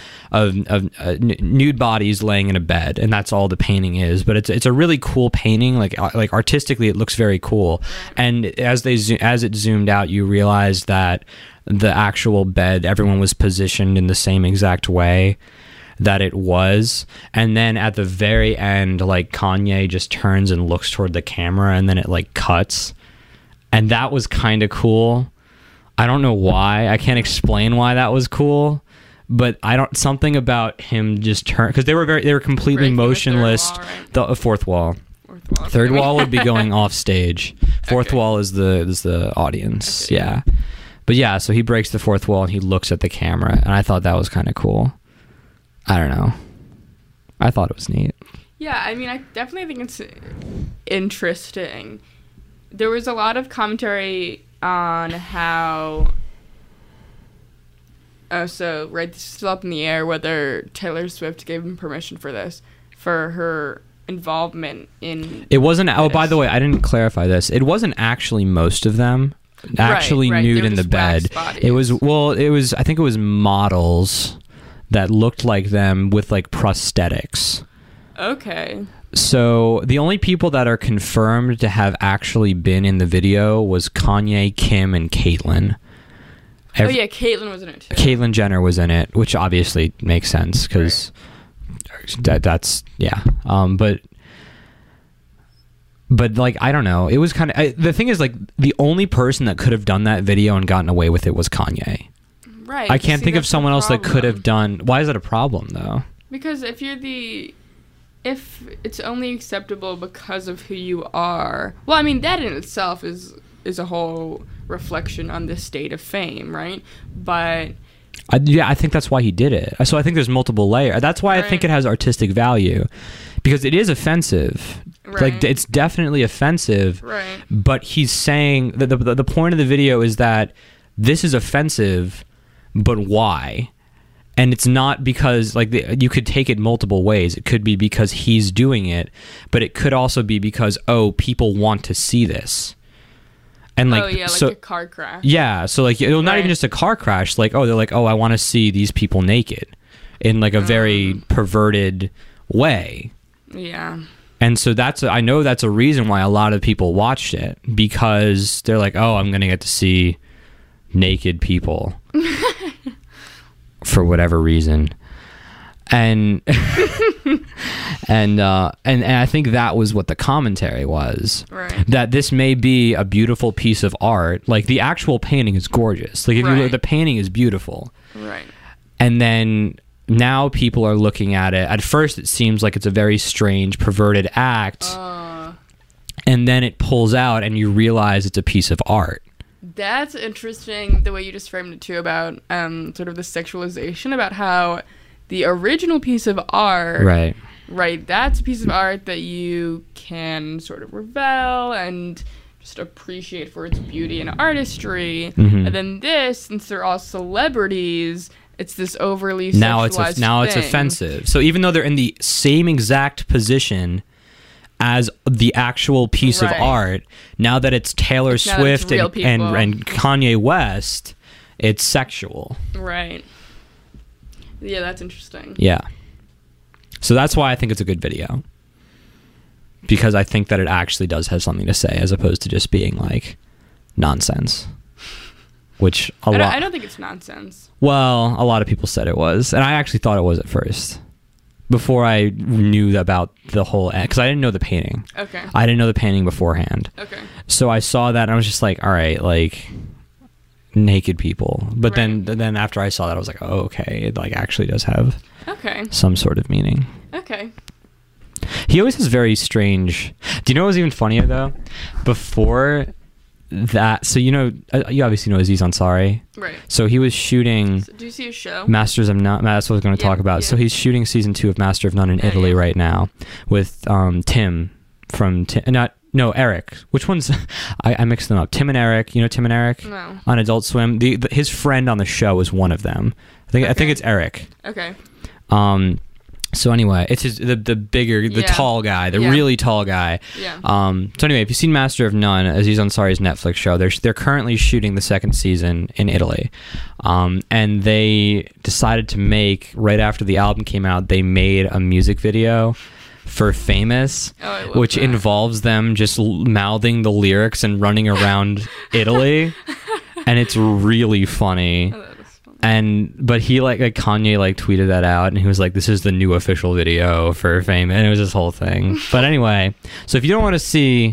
nude bodies laying in a bed, and that's all the painting is. But it's a really cool painting. Like artistically, it looks very cool. And as it zoomed out, you realize that the actual bed, everyone was positioned in the same exact way that it was. And then at the very end, like Kanye just turns and looks toward the camera, and then it like cuts. And that was kind of cool. I don't know why. I can't explain why that was cool, but something about him just because they were completely motionless. The fourth wall. Third wall would be going off stage. Fourth wall is the audience. Okay. Yeah. But yeah, so he breaks the fourth wall and he looks at the camera, and I thought that was kind of cool. I don't know. I thought it was neat. Yeah, I mean, I definitely think it's interesting. There was a lot of commentary on how... this is still up in the air whether Taylor Swift gave him permission for this, for her involvement in... It wasn't... Oh, by the way, I didn't clarify this. It wasn't actually most of them. Actually right. nude in the bed. It was I think it was models that looked like them with like prosthetics. Okay. So the only people that are confirmed to have actually been in the video was Kanye, Kim, and Caitlyn. Caitlyn was in it too. Caitlyn Jenner was in it, which obviously makes sense because that's yeah. But like, I don't know. It was kind of... the thing is, like, the only person that could have done that video and gotten away with it was Kanye. Right. I can't think of someone else that could have done... Why is that a problem, though? Because if it's only acceptable because of who you are... Well, I mean, that in itself is a whole reflection on the state of fame, right? But... I think that's why he did it. So I think there's multiple layers. That's why I think it has artistic value. Because it is offensive. Right. Like, it's definitely offensive. Right. But he's saying... The point of the video is that this is offensive, but why? And it's not because... like you could take it multiple ways. It could be because he's doing it, but it could also be because, people want to see this. And like, a car crash. Yeah, so like, not even just a car crash. Like, they're like, I want to see these people naked in like a very perverted way. Yeah. And so I know that's a reason why a lot of people watched it, because they're like, I'm going to get to see naked people for whatever reason. And and I think that was what the commentary was. Right. That this may be a beautiful piece of art. Like, the actual painting is gorgeous. Like, if you look, the painting is beautiful. Right. And then now people are looking at it. At first, it seems like it's a very strange, perverted act, and then it pulls out, and you realize it's a piece of art. That's interesting, the way you just framed it too, about sort of the sexualization, about how the original piece of art, right, that's a piece of art that you can sort of revel and just appreciate for its beauty and artistry. And then this, since they're all celebrities, it's this overly sexualized now it's offensive. So even though they're in the same exact position as the actual piece of art, now that it's Taylor Swift and Kanye West, it's sexual. Right. Yeah, that's interesting. Yeah. So that's why I think it's a good video. Because I think that it actually does have something to say, as opposed to just being like nonsense. Which I don't think it's nonsense. Well, a lot of people said it was, and I actually thought it was at first. Before I knew about the whole, because I didn't know the painting. Okay. I didn't know the painting beforehand. Okay. So I saw that and I was just like, all right, like naked people. But then after I saw that, I was like, oh, okay, it like actually does have some sort of meaning. Okay. He always has very strange. Do you know what was even funnier though? Before that, so you know, you obviously know Aziz Ansari, right? So he was shooting. So do you see a show? Masters of None. That's what I was going to talk about. Yeah. So he's shooting season 2 of Master of None in Italy right now with Tim from Eric. Which one's? I mixed them up. Tim and Eric. You know Tim and Eric? No. On Adult Swim. His friend on the show was one of them. I think it's Eric. Okay. So anyway, it's the bigger, the tall guy, the really tall guy. Yeah. So anyway, if you've seen Master of None, Aziz Ansari's Netflix show, they're currently shooting the second season in Italy, and they decided to make, right after the album came out, they made a music video for Famous, which involves them just mouthing the lyrics and running around Italy, and it's really funny. But he like Kanye like tweeted that out, and he was like, this is the new official video for Fame, and it was this whole thing. But anyway, so if you don't want to see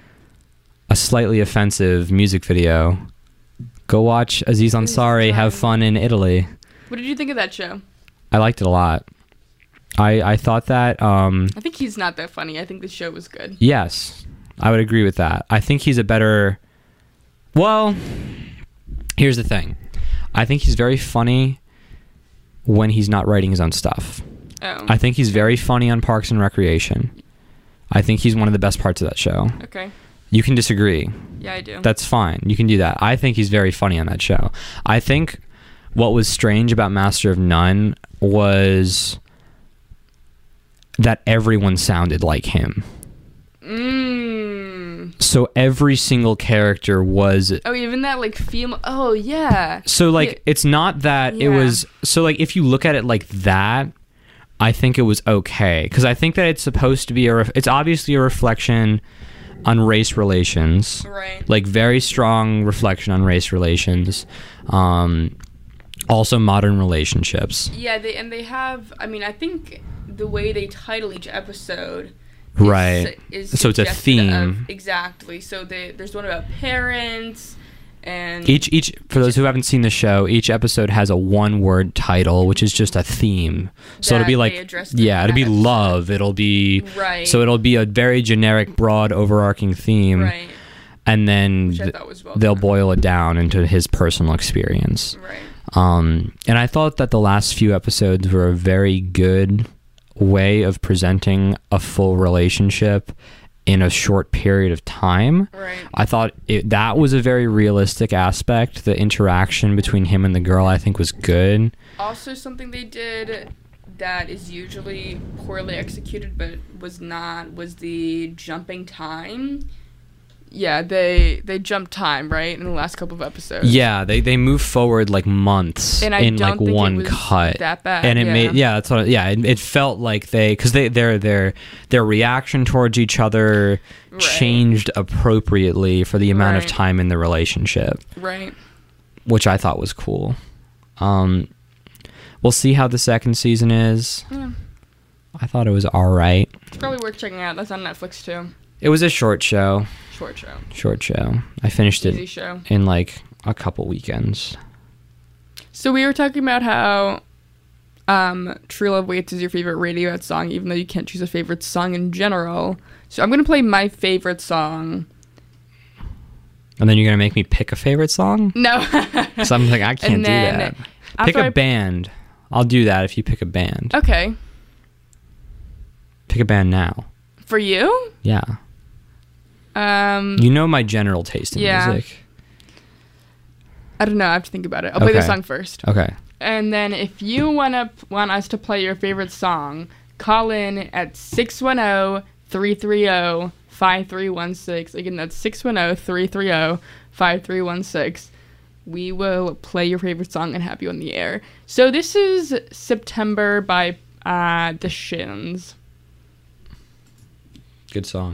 a slightly offensive music video, go watch Aziz Ansari have fun in Italy. What did you think of that show? I liked it a lot. I thought that I think he's not that funny. I think the show was good. Yes, I would agree with that. I think he's a better, well, here's the thing. I think he's very funny when he's not writing his own stuff. Oh. I think he's very funny on Parks and Recreation. I think he's one of the best parts of that show. Okay. You can disagree. Yeah, I do. That's fine. You can do that. I think he's very funny on that show. I think what was strange about Master of None was that everyone sounded like him. So every single character was... Oh, even that, like, female... Oh, yeah. So, like, it's not that it was... So, like, if you look at it like that, I think it was okay. Because I think that it's supposed to be it's obviously a reflection on race relations. Right. Like, very strong reflection on race relations. Also modern relationships. Yeah, they have... I mean, I think the way they title each episode... So it's a theme. Exactly. So there's one about parents, and each for those who haven't seen the show, each episode has a one-word title, which is just a theme. So it'll be like, it'll be love. It'll be So it'll be a very generic, broad, overarching theme, and then they'll boil it down into his personal experience. And I thought that the last few episodes were a very good way of presenting a full relationship in a short period of time. I thought that was a very realistic aspect. The interaction between him and the girl, I think, was good. Also, something they did that is usually poorly executed but was the jumping time. Yeah, they jumped time, right, in the last couple of episodes. Yeah, they move forward like months in like one cut. That bad. And it made that's what it felt like because their reaction towards each other changed appropriately for the amount of time in the relationship. Right. Which I thought was cool. We'll see how the second season is. Yeah. I thought it was all right. It's probably worth checking out. That's on Netflix too. It was a short show. Short show. I finished it in like a couple weekends. So we were talking about how True Love Waits is your favorite Radiohead song, even though you can't choose a favorite song in general. So I'm going to play my favorite song. And then you're going to make me pick a favorite song? No. So I'm like, I can't And do then that. Pick after a band. I'll do that if you pick a band. Okay. Pick a band now. For you? Yeah. You know my general taste in Yeah. music. I don't know. I have to think about it. I'll play the Okay. song first. Okay. And then if you want us to play your favorite song, call in at 610-330-5316. Again, that's 610-330-5316. We will play your favorite song and have you on the air. So this is September by The Shins. Good song.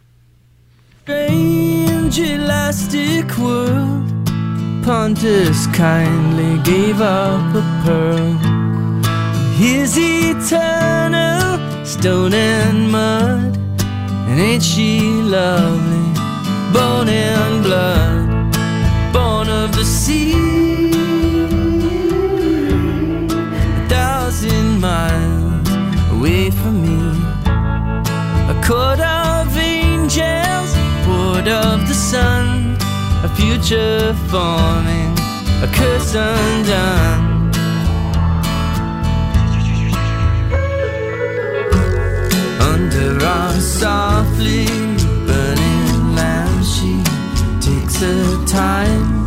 Strange elastic world, Pontus kindly gave up a pearl. His eternal stone and mud, and ain't she lovely? Bone and blood, born of the sea. 1,000 miles away from me, a court of angels, port of the sun, a future forming, a curse undone. Under our softly burning lamp, she takes her time,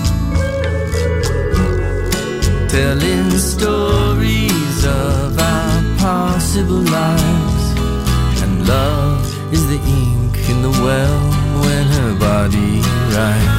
telling stories of our possible lives. And love is the ink in the well when her body writes.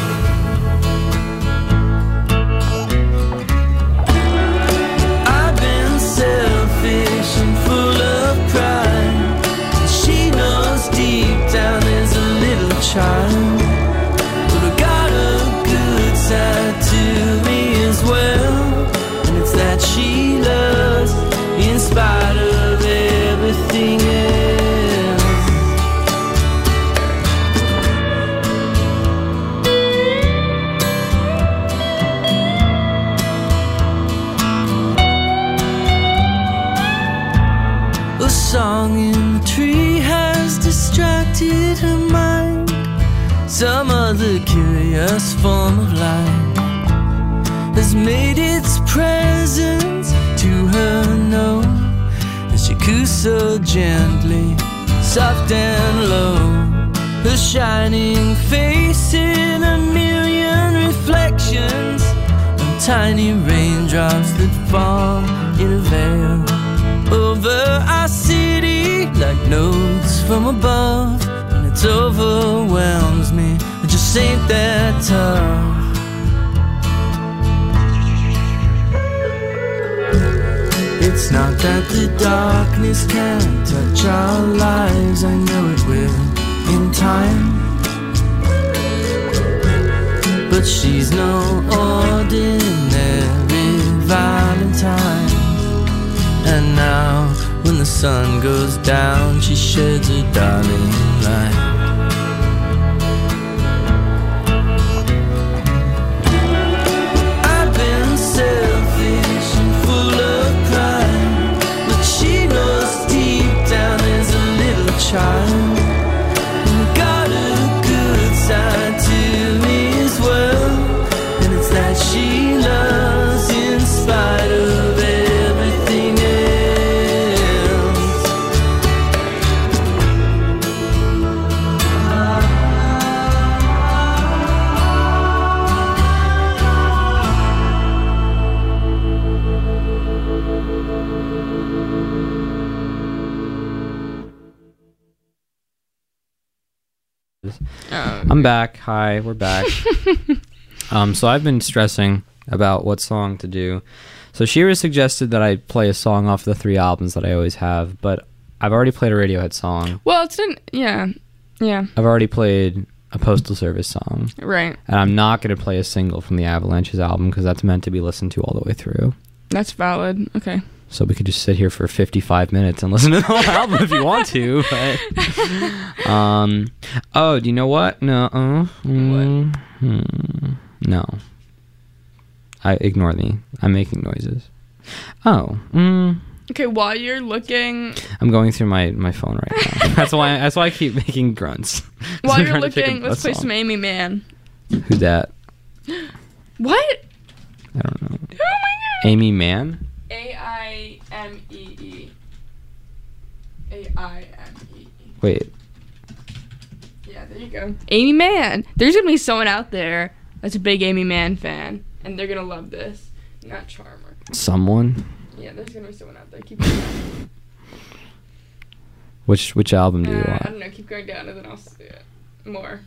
I've been selfish and full of pride, and she knows deep down there's a little child. But I got a good side to me as well, and it's that she loves in spite of everything else. A song in the tree has distracted her mind. Some other curious form of life has made its presence to her known, as she coos so gently, soft and low. Her shining face in a million reflections, and tiny raindrops that fall in a veil over our city like notes from above. And it overwhelms me, I just ain't that tough. It's not that the darkness can't touch our lives, I know it will in time. But she's no ordinary Valentine. And now, when the sun goes down, she sheds her darling light. I've been selfish and full of pride, but she knows deep down there's a little child. And got a good side to me as well, and it's that she loves in spite of everything else. I'm back. Hi, we're back. So I've been stressing about what song to do. So Shira suggested that I play a song off the 3 albums that I always have, but I've already played a Radiohead song. Well, it's in... Yeah. I've already played a Postal Service song. Right. And I'm not going to play a single from the Avalanches album because that's meant to be listened to all the way through. That's valid. Okay. So we could just sit here for 55 minutes and listen to the whole album if you want to. But, oh, do you know what? No. No. Ignore me. I'm making noises. Oh, Okay, while you're looking, I'm going through my phone right now. That's why I keep making grunts. while I'm you're trying to pick looking, a let's play song. some Amy Man. Who's that? What? I don't know. Oh my god. Amy Mann? AIMEE. AIMEE. Wait. Yeah, there you go. Amy Man. There's gonna be someone out there that's a big Amy Man fan, and they're gonna love this. Not Charmer. Someone? Yeah, there's gonna be someone out there. Keep going down. Which album do you I want? don't know. Keep going down, and then I'll see it. More.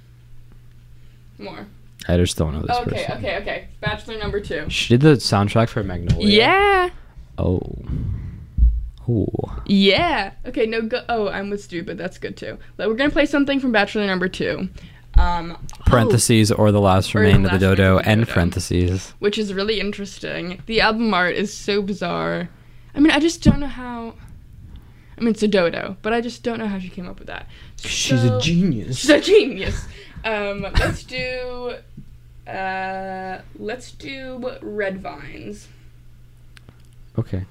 I just don't know this Okay, person. okay. Bachelor number 2. She did the soundtrack for Magnolia. Yeah. Oh. Oh. Yeah. Okay, no go. Oh, I'm with Stu, but that's good too. But we're gonna play something from Bachelor number 2. Parentheses or the last Or the remain of the last remain dodo of the and dodo. parentheses. Which is really interesting. The album art is so bizarre. I mean, I just don't know how. I mean, it's a dodo, but I just don't know how she came up with that. She's a So- genius. She's a genius. Let's do Red Vines. Okay.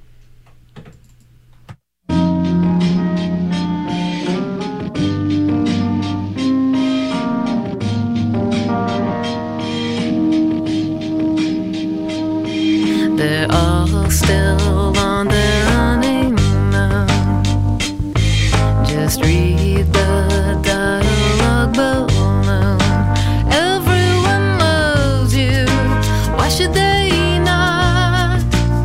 They're all still on their honeymoon. Just read the dialogue below. Everyone loves you. Why should they not?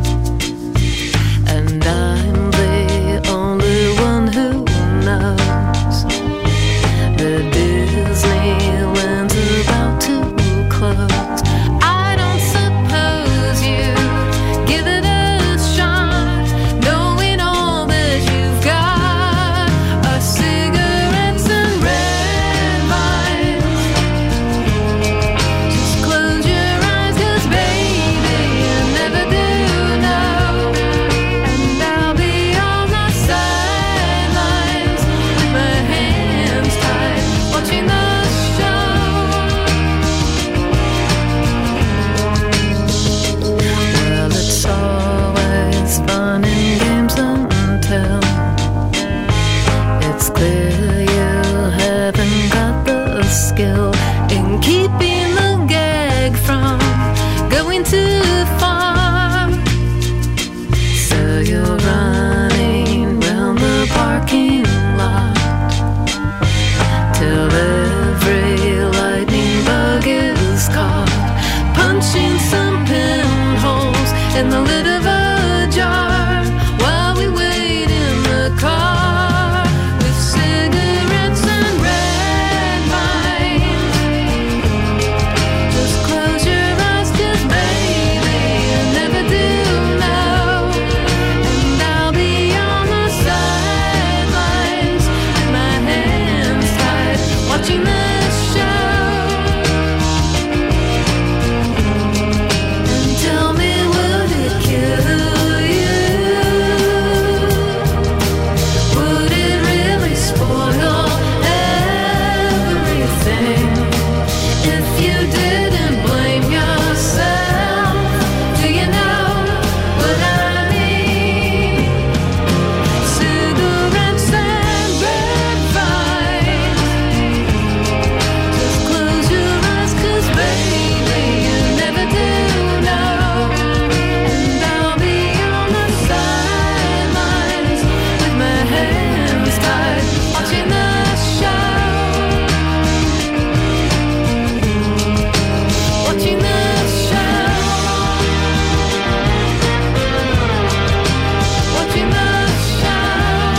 And I'm the only one who knows that Disneyland's about to close. I don't suppose you give it a shot, knowing all that you've got are cigarettes and red vines. Just close your eyes, 'cause baby, you never do know. And I'll be on the sidelines with my hands tied, watching the show. Well, it's always fun in games until it's clear you haven't got the skill in keeping the gag from going too far. So you're running round the parking lot till every lightning bug is caught, punching some pinholes in the lid of a jar while we wait in the car with cigarettes and red vines. Just close your eyes, 'cause baby, you never do know. And I'll be on the sidelines with my hands tied, watching the show. And tell me, would it kill you? Would it really spoil everything if you didn't blame yourself? Do you know what I mean? Cigarettes and red vines. Just close your eyes, 'cause baby, you never do know. And I'll be on the sidelines with my hands tied, watching the show. Watching the show. Watching the show.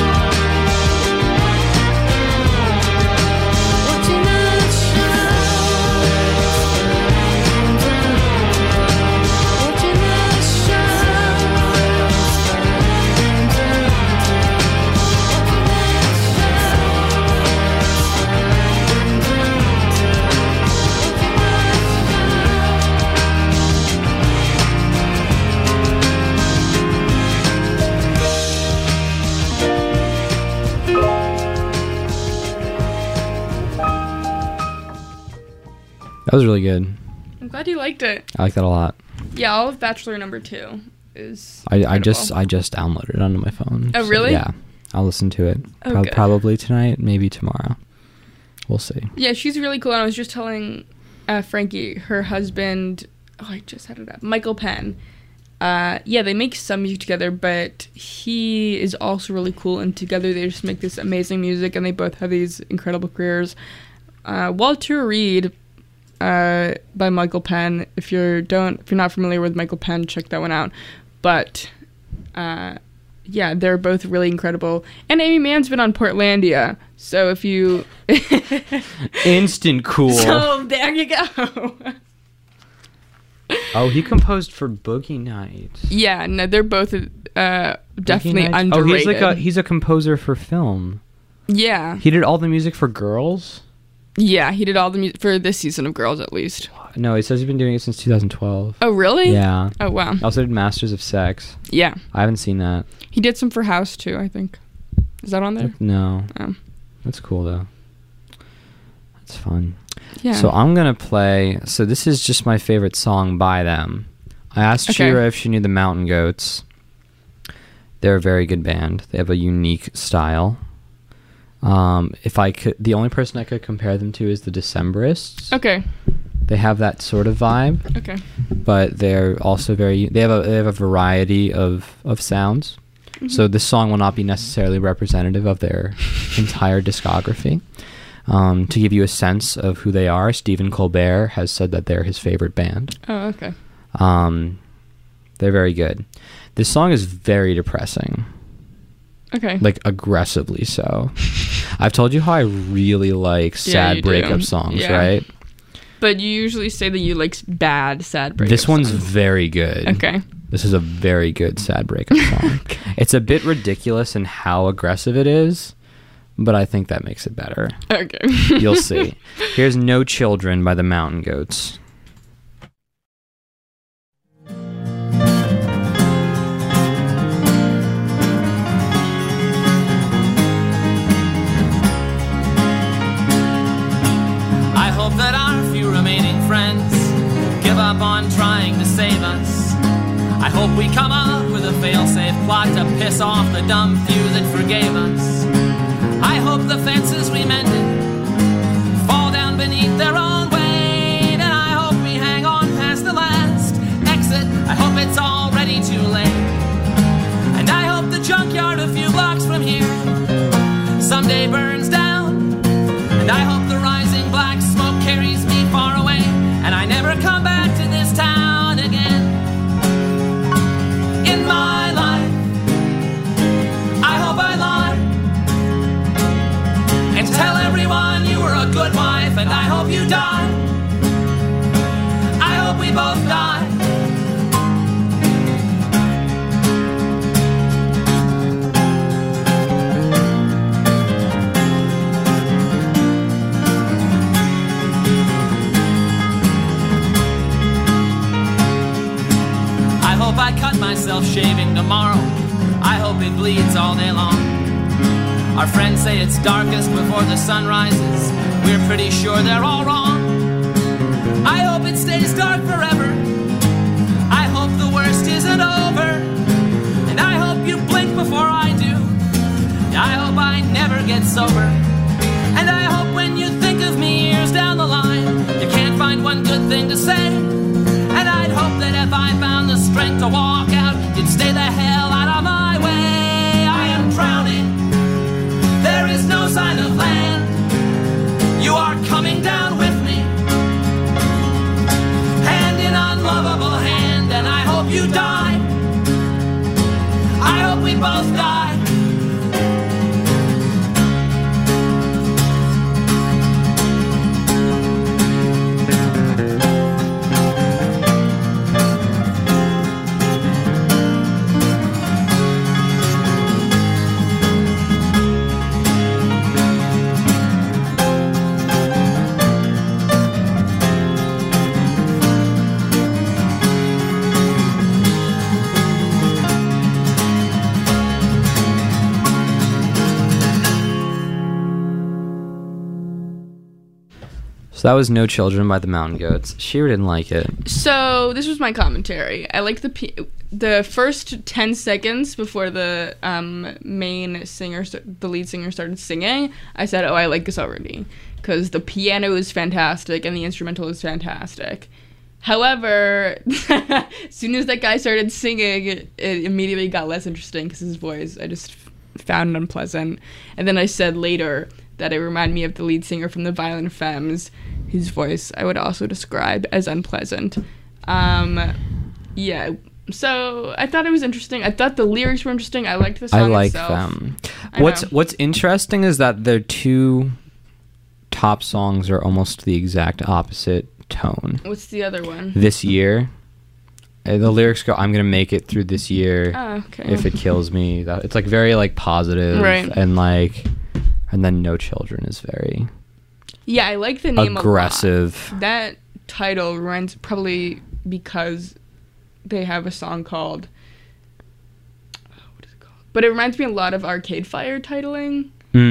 Watching the That was really good. I'm glad you liked it. I like that a lot. Yeah, all of Bachelor number 2. is. I incredible. just downloaded it onto my phone. Oh, really? Yeah, I'll listen to it. Oh, good. Probably tonight, maybe tomorrow. We'll see. Yeah, she's really cool. And I was just telling Frankie, her husband. Oh, I just had it up. Michael Penn. Yeah, they make some music together, but he is also really cool. And together, they just make this amazing music, and they both have these incredible careers. Walter Reed. By Michael Penn. If you're not familiar with Michael Penn, check that one out. But yeah, they're both really incredible. And Amy Mann's been on Portlandia, so if you Instant cool. so there you go. Oh, he composed for Boogie Nights. Yeah, no, they're both definitely Boogie Nights? underrated. Oh, he's a composer for film. Yeah, He did all the music for Girls. yeah, he did all the music for this season of Girls, at least. No, he says he's been doing it since 2012. Oh, really? Yeah. Oh, wow. He also did Masters of Sex. Yeah, I haven't seen that. he did some for House too, I think. Is that on there? No. Oh. That's cool though. That's fun. Yeah. So I'm gonna play. So this is just my favorite song by them. I asked Okay. Shira if she knew the Mountain Goats. They're a very good band. They have a unique style. If I could, the only person I could compare them to is the Decemberists. Okay. They have that sort of vibe, Okay. but they're also very. They have a variety of sounds. So this song will not be necessarily representative of their entire discography. To give you a sense of who they are, Stephen Colbert has said that they're his favorite band. Oh, okay. They're very good. This song is very depressing, Okay. like aggressively so. I've told you how I really like Yeah, sad you do. breakup songs, Yeah. right? But you usually say that you like bad, sad breakup This one's songs. very good. Okay. This is a very good sad breakup song. It's a bit ridiculous in how aggressive it is, but I think that makes it better. Okay. You'll see. Here's No Children by the Mountain Goats. I hope that our few remaining friends give up on trying to save us. I hope we come up with a fail-safe plot to piss off the dumb few that forgave us. I hope the fences we mended fall down beneath their own weight, and I hope we hang on past the last exit. I hope it's already too late, and I hope the junkyard a few blocks from here someday burns down, and I hope the rising black smoke carries me far away, and I never come back to this town again. In my life, I hope I lie and tell everyone you were a good wife, and I hope you die. I hope we both die. I hope I cut myself shaving tomorrow. I hope it bleeds all day long. Our friends say it's darkest before the sun rises. We're pretty sure they're all wrong. I hope it stays dark forever. I hope the worst isn't over. And I hope you blink before I do. I hope I never get sober. And I hope when you think of me years down the line, you can't find one good thing to say. And I'd hope that if I found the strength to walk out, you'd stay the hell out of my way. I am drowning. There is no sign of land. You are coming down with me, hand in unlovable hand, and I hope you die. I hope we both die. So that was No Children by the Mountain Goats. Shira didn't like it. So this was my commentary. I liked the first 10 seconds before the main singer, the lead singer, started singing. I said, "Oh, I like this already," because the piano is fantastic and the instrumental is fantastic. However, as soon as that guy started singing, it immediately got less interesting because his voice I just found unpleasant. And then I said later that it reminded me of the lead singer from the Violent Femmes, whose voice I would also describe as unpleasant. Yeah, so I thought it was interesting. I thought the lyrics were interesting. I liked the song I like itself. them. I know. What's interesting is that their two top songs are almost the exact opposite tone. What's the other one? This Year. The lyrics go, "I'm gonna make it through this year. Oh, okay. If it kills me." It's like very like positive, Right. and like, and then No Children is very Yeah, I like the name aggressive. a lot. That title reminds probably because they have a song called what is it called? But it reminds me a lot of Arcade Fire titling.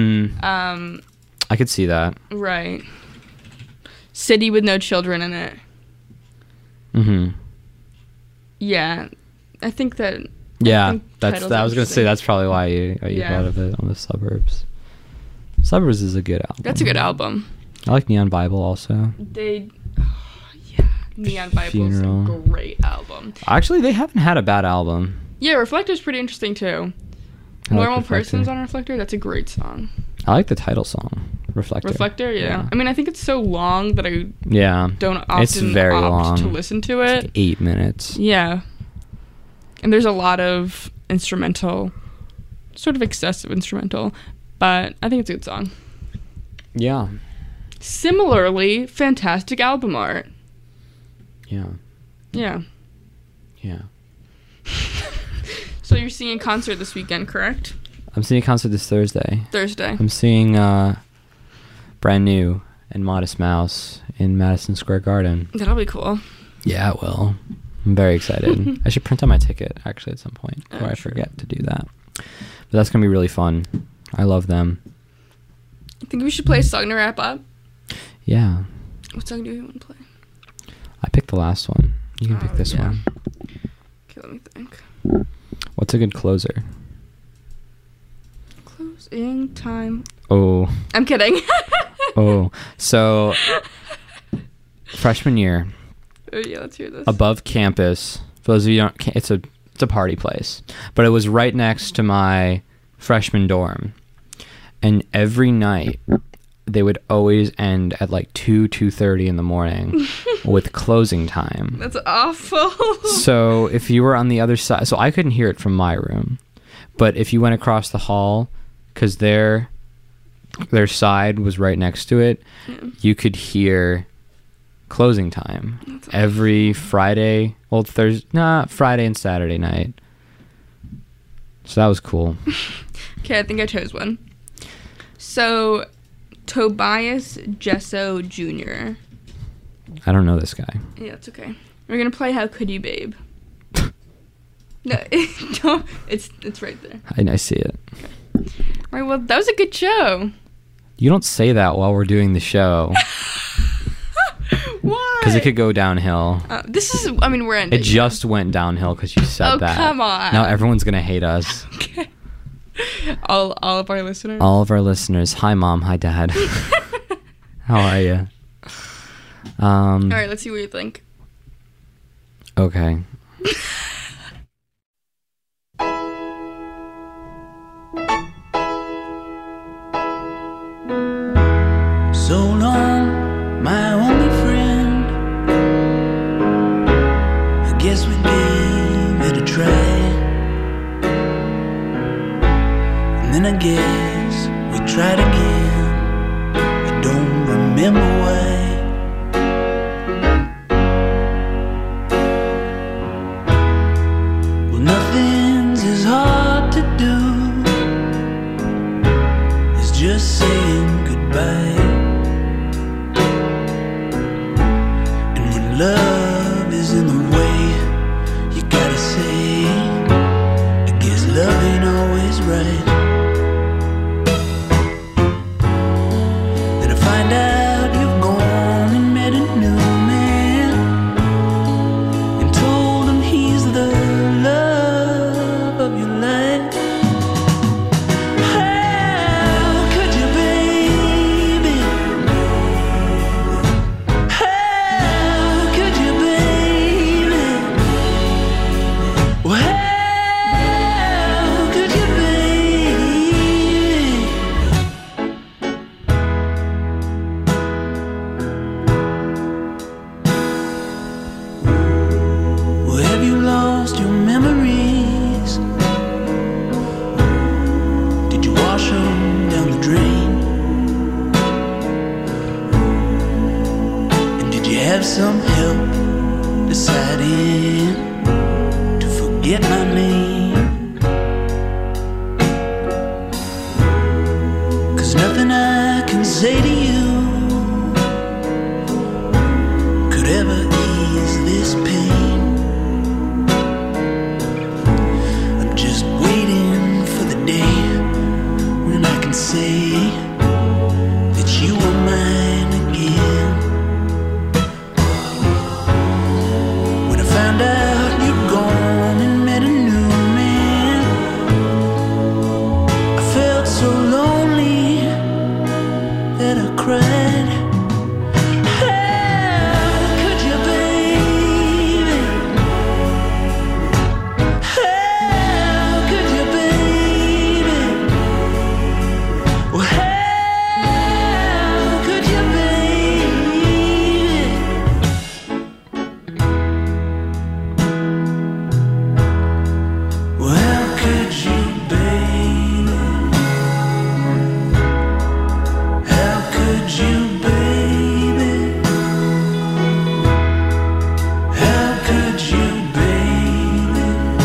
I could see that. Right. City with No Children in it. Mm-hmm. Yeah, I think that. Yeah, think that titles I are was gonna say interesting. that's probably why you Yeah. thought of it on The Suburbs. Suburbs is a good album. That's a good album. I like Neon Bible also. Yeah, Neon Bible is Funeral. a great album. Actually, they haven't had a bad album. Yeah, Reflector's pretty interesting too. I like Normal Reflector. Persons on Reflector, that's a great song. I like the title song, Reflector. Reflector, yeah. Yeah. I mean, I think it's so long that I Yeah. don't often It's very opt long. to listen to it. 8 minutes. Yeah. And there's a lot of instrumental, sort of excessive instrumental, but I think it's a good song. Yeah. Similarly, fantastic album art. Yeah. Yeah. Yeah. So you're seeing a concert this weekend, correct? I'm seeing a concert this Thursday. Thursday. I'm seeing Brand New and Modest Mouse in Madison Square Garden. That'll be cool. Yeah, it will. I'm very excited. I should print out my ticket actually at some point before I sure. forget to do that. But that's gonna be really fun. I love them. I think we should play a song to wrap up. Yeah. What song do you want to play? I picked the last one. You can pick this yeah. one. Okay, let me think. What's a good closer? Closing time. Oh. I'm kidding. Oh. So freshman year, Oh, yeah, let's hear this. above campus. For those of you who don't, it's a party place, but it was right next to my freshman dorm, and every night they would always end at like 2:30 in the morning with closing time. That's awful. So if you were on the other side, so I couldn't hear it from my room, but if you went across the hall, because their side was right next to it, you could hear closing time every Friday, Friday and Saturday night. So that was cool. Okay, I think I chose one. So, Tobias Gesso Jr. I don't know this guy. Yeah, it's okay. We're gonna play How Could You, Babe? No, don't. It's right there. I see it. All right. Well, that was a good show. You don't say that while we're doing the show, Why? because it could go downhill. This is. I mean, we're ending. It just went downhill because you said Oh, that. come on. Now everyone's gonna hate us. Okay. All of our listeners. All of our listeners. Hi, Mom. Hi, Dad. How are you? All right. Let's see what you think. Okay. So long, my only friend. I guess we gave it a try. And then I guess we tried again. I don't remember why. Well, nothing's as hard to do as just saying goodbye. And when love is in the way, you gotta say, I guess love ain't always right. Then I find out you've some help deciding to forget my name. 'Cause nothing I can say to you could ever ease this pain. I'm just waiting for the day when I can say that you are mine again. When I found out you'd gone and met a new man, I felt so lonely that I cried. How could you, baby? How could you, baby? Well, how could you, baby? Well, how could you, baby? How could you, baby? How could you, baby?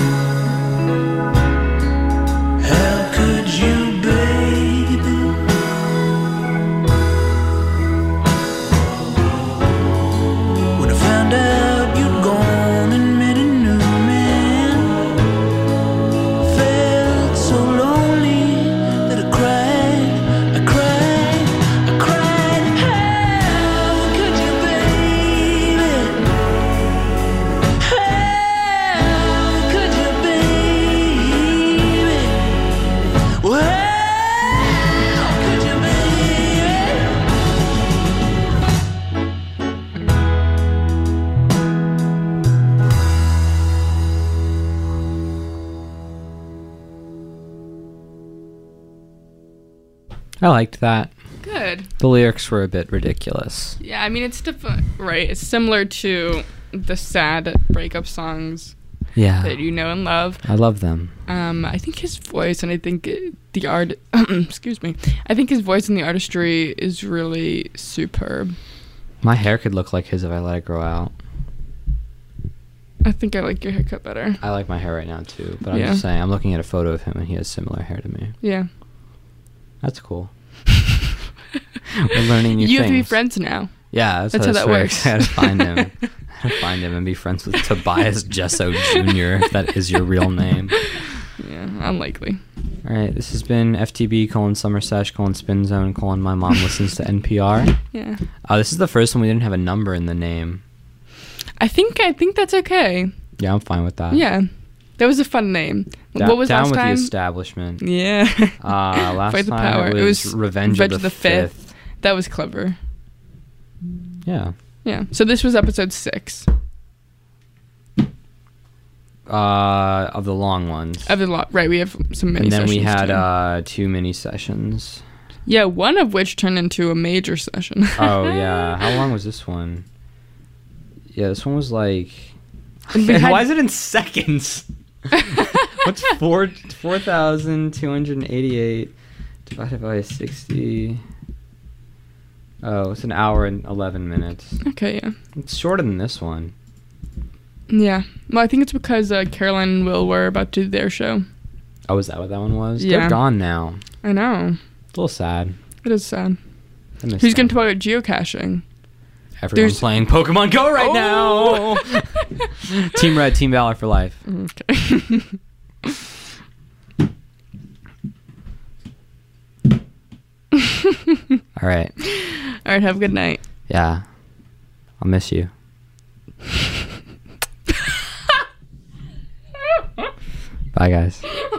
How could you, baby? When I found out you'd gone and met a new man, I felt so lonely that I cried. I cried. I cried. How could you, baby? How could you, baby? Well, how could you, baby? I liked that. Good. The lyrics were a bit ridiculous. Yeah, I mean, it's different, right? It's similar to the sad breakup songs Yeah. that you know and love. I love them. I think his voice and I think the art, excuse me, I think his voice and the artistry is really superb. My hair could look like his if I let it grow out. I think I like your haircut better. I like my hair right now too, but I'm Yeah. just saying, I'm looking at a photo of him and he has similar hair to me. Yeah. That's cool. We're learning new You have to be things. friends now. Yeah, That's how this that works. I had to find him. I had to find him and be friends with Tobias Jesso Jr., if that is your real name. Yeah, unlikely. All right, this has been FTB, Summer Sesh, Spin Zone, My Mom Listens to NPR. Yeah. This is the first one we didn't have a number in the name. I think that's okay. Yeah, I'm fine with that. Yeah. That was a fun name. What was down last with time? the establishment. Yeah. Last Fight the time power. it was Revenge of the Fifth. That was clever. Yeah. Yeah. So this was episode 6 Of the long ones. of the lot. Right. We have some mini And then sessions. we had too. 2 mini sessions. Yeah, one of which turned into a major session. Oh, yeah. How long was this one? Yeah, this one was like... And we had- Why is it in seconds? What's 4,288 divided by 60? Oh, it's an hour and 11 minutes. Okay, yeah. It's shorter than this one. Yeah. Well, I think it's because Caroline and Will were about to do their show. Oh, is that what that one was? Yeah. They're gone now. I know. It's a little sad. It is sad. I miss Who's going to them. talk about geocaching? Everyone's playing Pokemon Go right now. Team Red, Team Valor for life. Okay. All right. All right, have a good night. Yeah. I'll miss you. Bye, guys.